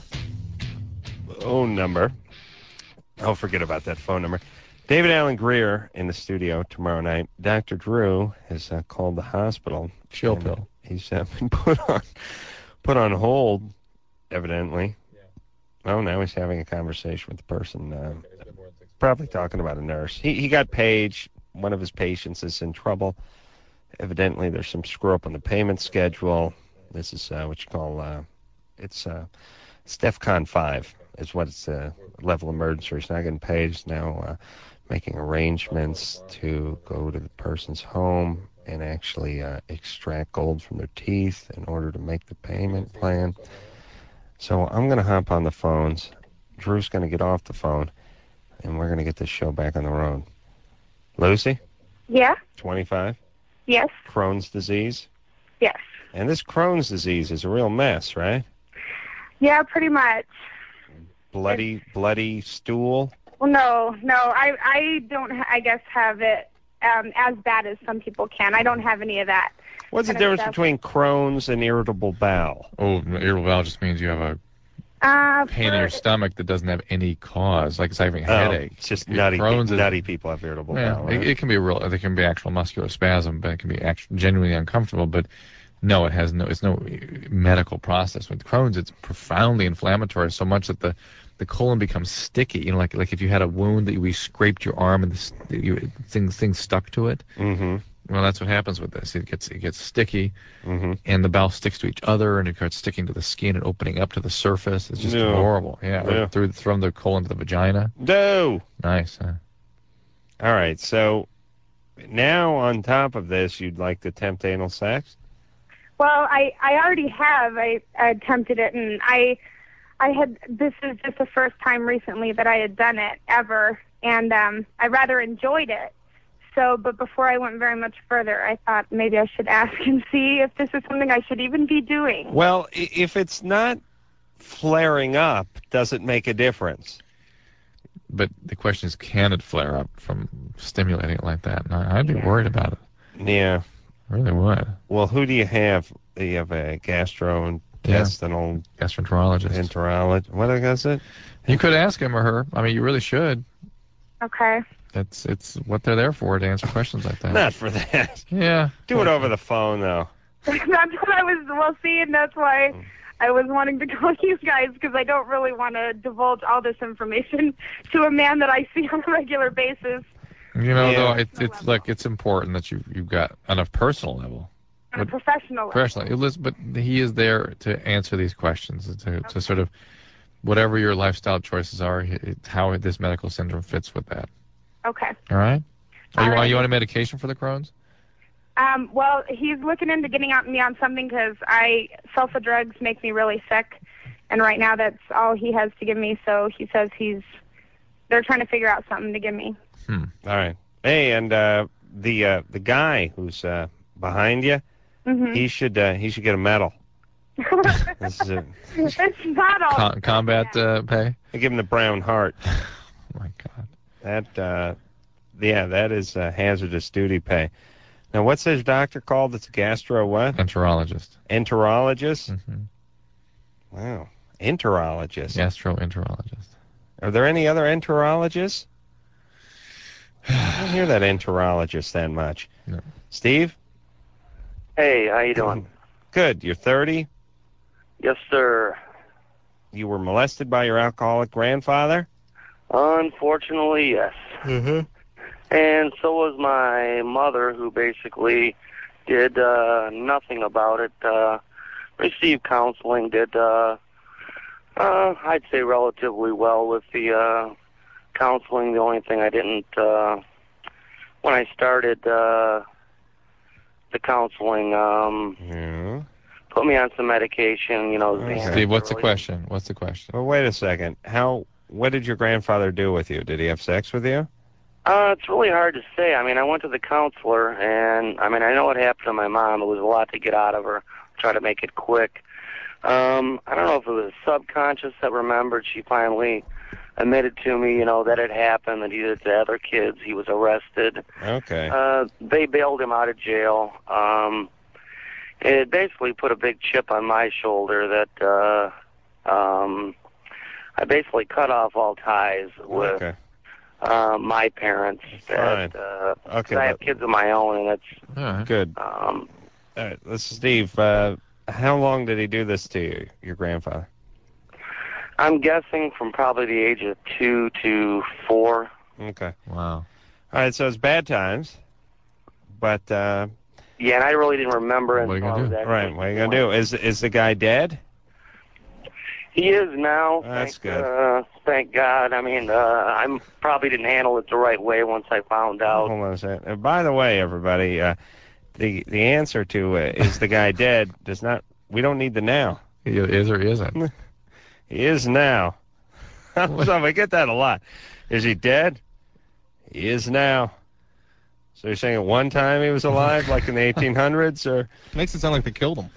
Phone number. Oh, forget about that phone number. David Alan Greer in the studio tomorrow night. Dr. Drew has called the hospital. Chill pill. He's been put on hold, evidently. Yeah. Oh, now he's having a conversation with the person. Probably talking about a nurse. He got Paige. One of his patients is in trouble. Evidently, there's some screw up on the payment schedule. This is what you call, it's DEFCON 5 is what it's level of emergency. He's not getting paid. He's now making arrangements to go to the person's home and actually extract gold from their teeth in order to make the payment plan. So I'm going to hop on the phones. Drew's going to get off the phone, and we're going to get this show back on the road. Lucy? Yeah? 25? Yes. Crohn's disease? Yes. And this Crohn's disease is a real mess, right? Yeah, pretty much. Bloody stool? Well, no. I don't, I guess, have it as bad as some people can. I don't have any of that. What's the difference between Crohn's and irritable bowel? Oh, irritable bowel just means you have a pain in your stomach that doesn't have any cause, like it's having a headache. It's just nutty people have irritable bowel. Right? It can be there can be actual muscular spasm, but it can be genuinely uncomfortable. But no, it's no medical process. With Crohn's, it's profoundly inflammatory, so much that the colon becomes sticky. You know, like if you had a wound that we scraped your arm and things stuck to it. Mm-hmm. Well, that's what happens with this. It gets sticky, and the bowel sticks to each other, and it starts sticking to the skin and opening up to the surface. It's just horrible. Yeah. From the colon to the vagina. No. Nice. Huh? All right. So now on top of this, you'd like to tempt anal sex? Well, I already have. I attempted it, and I had. This is just the first time recently that I had done it ever, and I rather enjoyed it. So, but before I went very much further, I thought maybe I should ask and see if this is something I should even be doing. Well, if it's not flaring up, does it make a difference? But the question is, can it flare up from stimulating it like that? And I'd be worried about it. Yeah. I really would. Well, who do you have? Do you have a gastrointestinal... gastroenterologist. Enterologist. What is it? You could ask him or her. I mean, you really should. Okay. It's what they're there for, to answer questions like that. Not for that. Yeah. Do it over the phone, though. That's what I was, and that's why I was wanting to call you guys, because I don't really want to divulge all this information to a man that I see on a regular basis. You know, though, it's important that you've got on a personal level. On a professional level. Professionally. But he is there to answer these questions, to sort of, whatever your lifestyle choices are, how this medical syndrome fits with that. Okay. All right. Are you on a medication for the Crohn's? Well, he's looking into getting me on something, because sulfa drugs make me really sick, and right now that's all he has to give me. So he says they're trying to figure out something to give me. All right. Hey, and the guy who's behind you, he should get a medal. It's not all combat pay. I give him the Brown Heart. Oh my God. That Yeah, that is hazardous duty pay. Now, what's this doctor called? It's a gastro what? Enterologist. Enterologist? Mm-hmm. Wow. Enterologist. Gastroenterologist. Are there any other enterologists? I don't hear that enterologist that much. No. Steve? Hey, how you doing? Good. You're 30? Yes, sir. You were molested by your alcoholic grandfather? Unfortunately, yes. Mm-hmm. And so was my mother, who basically did nothing about it. Received counseling, did, I'd say relatively well with the counseling. The only thing I didn't, when I started the counseling, put me on some medication, you know. Okay. Steve, what's the question? What's the question? Well, wait a second. What did your grandfather do with you? Did he have sex with you? It's really hard to say. I mean, I went to the counselor, and I mean, I know what happened to my mom. It was a lot to get out of her. Try to make it quick. I don't know if it was subconscious that remembered. She finally admitted to me, you know, that it happened, that he did it to other kids. He was arrested. Okay. They bailed him out of jail. It basically put a big chip on my shoulder that I basically cut off all ties with my parents. Fine. Okay. I have kids of my own, and that's good. All right, this is Steve. How long did he do this to you, your grandfather? I'm guessing from probably the age of 2 to 4. Okay. Wow. All right, so it's bad times, but yeah, and I really didn't remember. What are you gonna do? Right, what are you gonna do? Is the guy dead? He is now. That's good. Thank God. I mean, I probably didn't handle it the right way once I found out. Hold on a second. By the way, everybody, the answer to is the guy dead does not. We don't need the now. He is or he isn't. He is now. So I get that a lot. Is he dead? He is now. So you're saying at one time he was alive, like in the 1800s, or makes it sound like they killed him.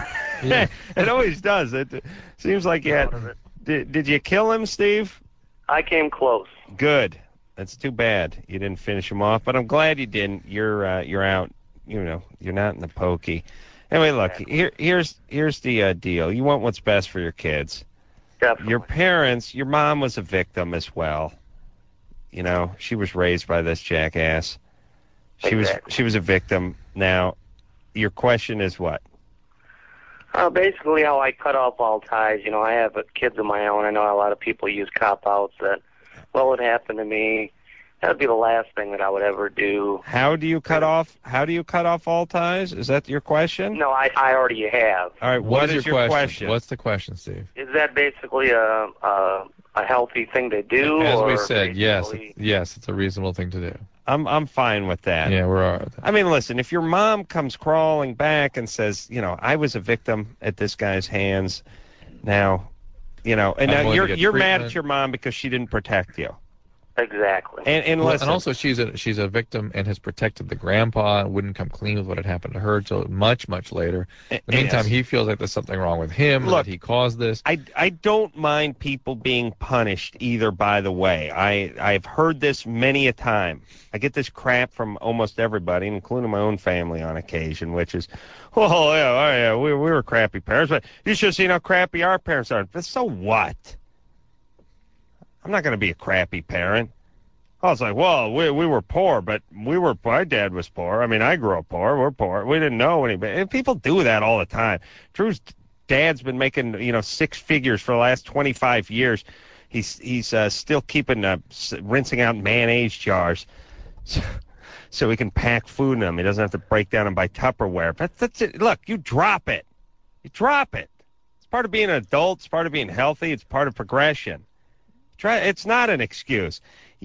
It always does. It seems like you had. Did you kill him, Steve? I came close. Good. That's too bad you didn't finish him off, but I'm glad you didn't. You're out. You know, you're not in the pokey. Anyway, look. Here's the deal. You want what's best for your kids. Definitely. Your parents. Your mom was a victim as well. You know, she was raised by this jackass. She was a victim. Now, your question is what? Basically how I cut off all ties. You know, I have kids of my own. I know a lot of people use cop-outs that, well, it happened to me. That would be the last thing that I would ever do. How do you cut off all ties? Is that your question? No, I already have. All right, what is your question? What's the question, Steve? Is that basically a healthy thing to do? As we or said, yes, it's a reasonable thing to do. I'm fine with that. Yeah, we're all right with that. I mean, listen, if your mom comes crawling back and says, you know, I was a victim at this guy's hands, now, you know, and now you're mad at your mom because she didn't protect you. Exactly. And listen, and also she's a victim and has protected the grandpa and wouldn't come clean with what had happened to her until much later. In the meantime, he feels like there's something wrong with him. Look, that he caused this. I don't mind people being punished either. By the way, I've heard this many a time. I get this crap from almost everybody, including my own family on occasion, which is, well, yeah, we were crappy parents, but you should have seen how crappy our parents are. But so what? I'm not going to be a crappy parent. I was like, well, we were poor, but my dad was poor. I mean, I grew up poor. We're poor. We didn't know anybody. And people do that all the time. Drew's dad's been making, you know, 6 figures for the last 25 years. He's still keeping rinsing out mayonnaise jars so he can pack food in them. He doesn't have to break down and buy Tupperware. But that's it. Look, you drop it. You drop it. It's part of being an adult. It's part of being healthy. It's part of progression. It's not an excuse.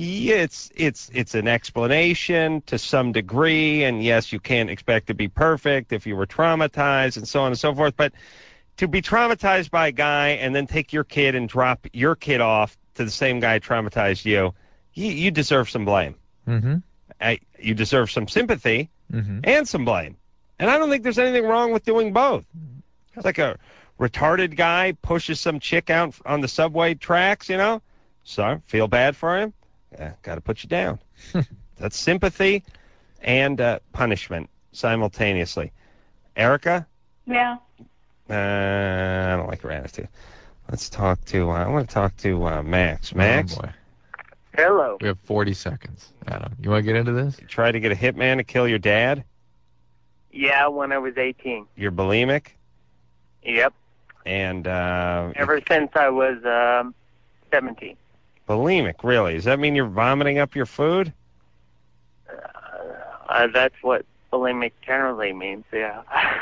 It's an explanation to some degree, and yes, you can't expect to be perfect if you were traumatized and so on and so forth, but to be traumatized by a guy and then take your kid and drop your kid off to the same guy who traumatized you deserve some blame. Mm-hmm. You deserve some sympathy mm-hmm. and some blame. And I don't think there's anything wrong with doing both. It's like a retarded guy pushes some chick out on the subway tracks, you know? So, feel bad for him? Yeah, got to put you down. That's sympathy and punishment simultaneously. Erica? Yeah. I don't like her attitude. Let's talk to, I want to talk to Max. Max? Oh, boy. Hello. We have 40 seconds, Adam. You want to get into this? You tried to get a hitman to kill your dad? Yeah, when I was 18. You're bulimic? Yep. And, ever since I was 17. Bulimic, really? Does that mean you're vomiting up your food? That's what bulimic generally means, yeah.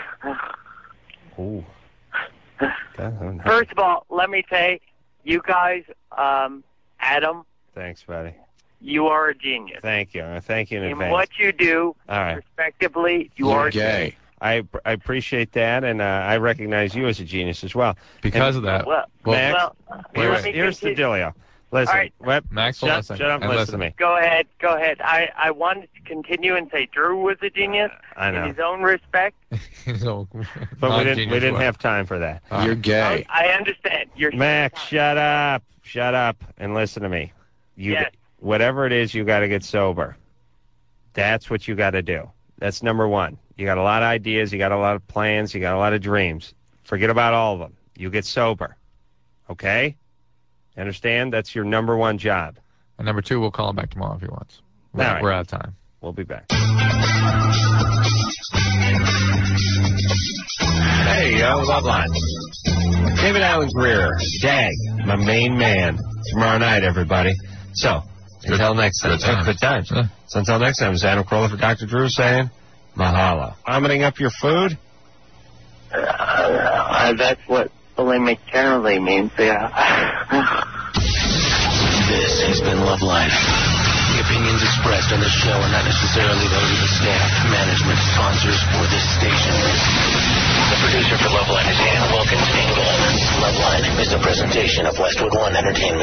Ooh. First of all, let me say, you guys, Adam. Thanks, buddy. You are a genius. Thank you. Thank you in advance. In what you do, all right. respectively, you are gay. I appreciate that, and I recognize you as a genius as well. Because of that. Max, here's the dealio. Listen, right. Max, shut up and listen to me. Go ahead. I wanted to continue and say Drew was a genius I know. in his own respect. But we didn't have time for that. You're gay. I understand. Max, shut up, and listen to me. Yes. Whatever it is, you got to get sober. That's what you got to do. That's number one. You got a lot of ideas, you got a lot of plans, you got a lot of dreams. Forget about all of them. You get sober. Okay? Understand? That's your number one job. And number two, we'll call him back tomorrow if he wants. All right. We're out of time. We'll be back. Hey, yo, Loveline. David Allen Greer, Dag, my main man. Tomorrow night, everybody. So, until next time. Good times. So until next time, is Adam Carolla for Dr. Drew saying, mahalo. Vomiting up your food? That's what bulimic generally means, yeah. This has been Loveline. The opinions expressed on this show are not necessarily those of the staff, management, sponsors, or this station. The producer for Loveline is Ann Wilkins Engel. Loveline is a presentation of Westwood One Entertainment.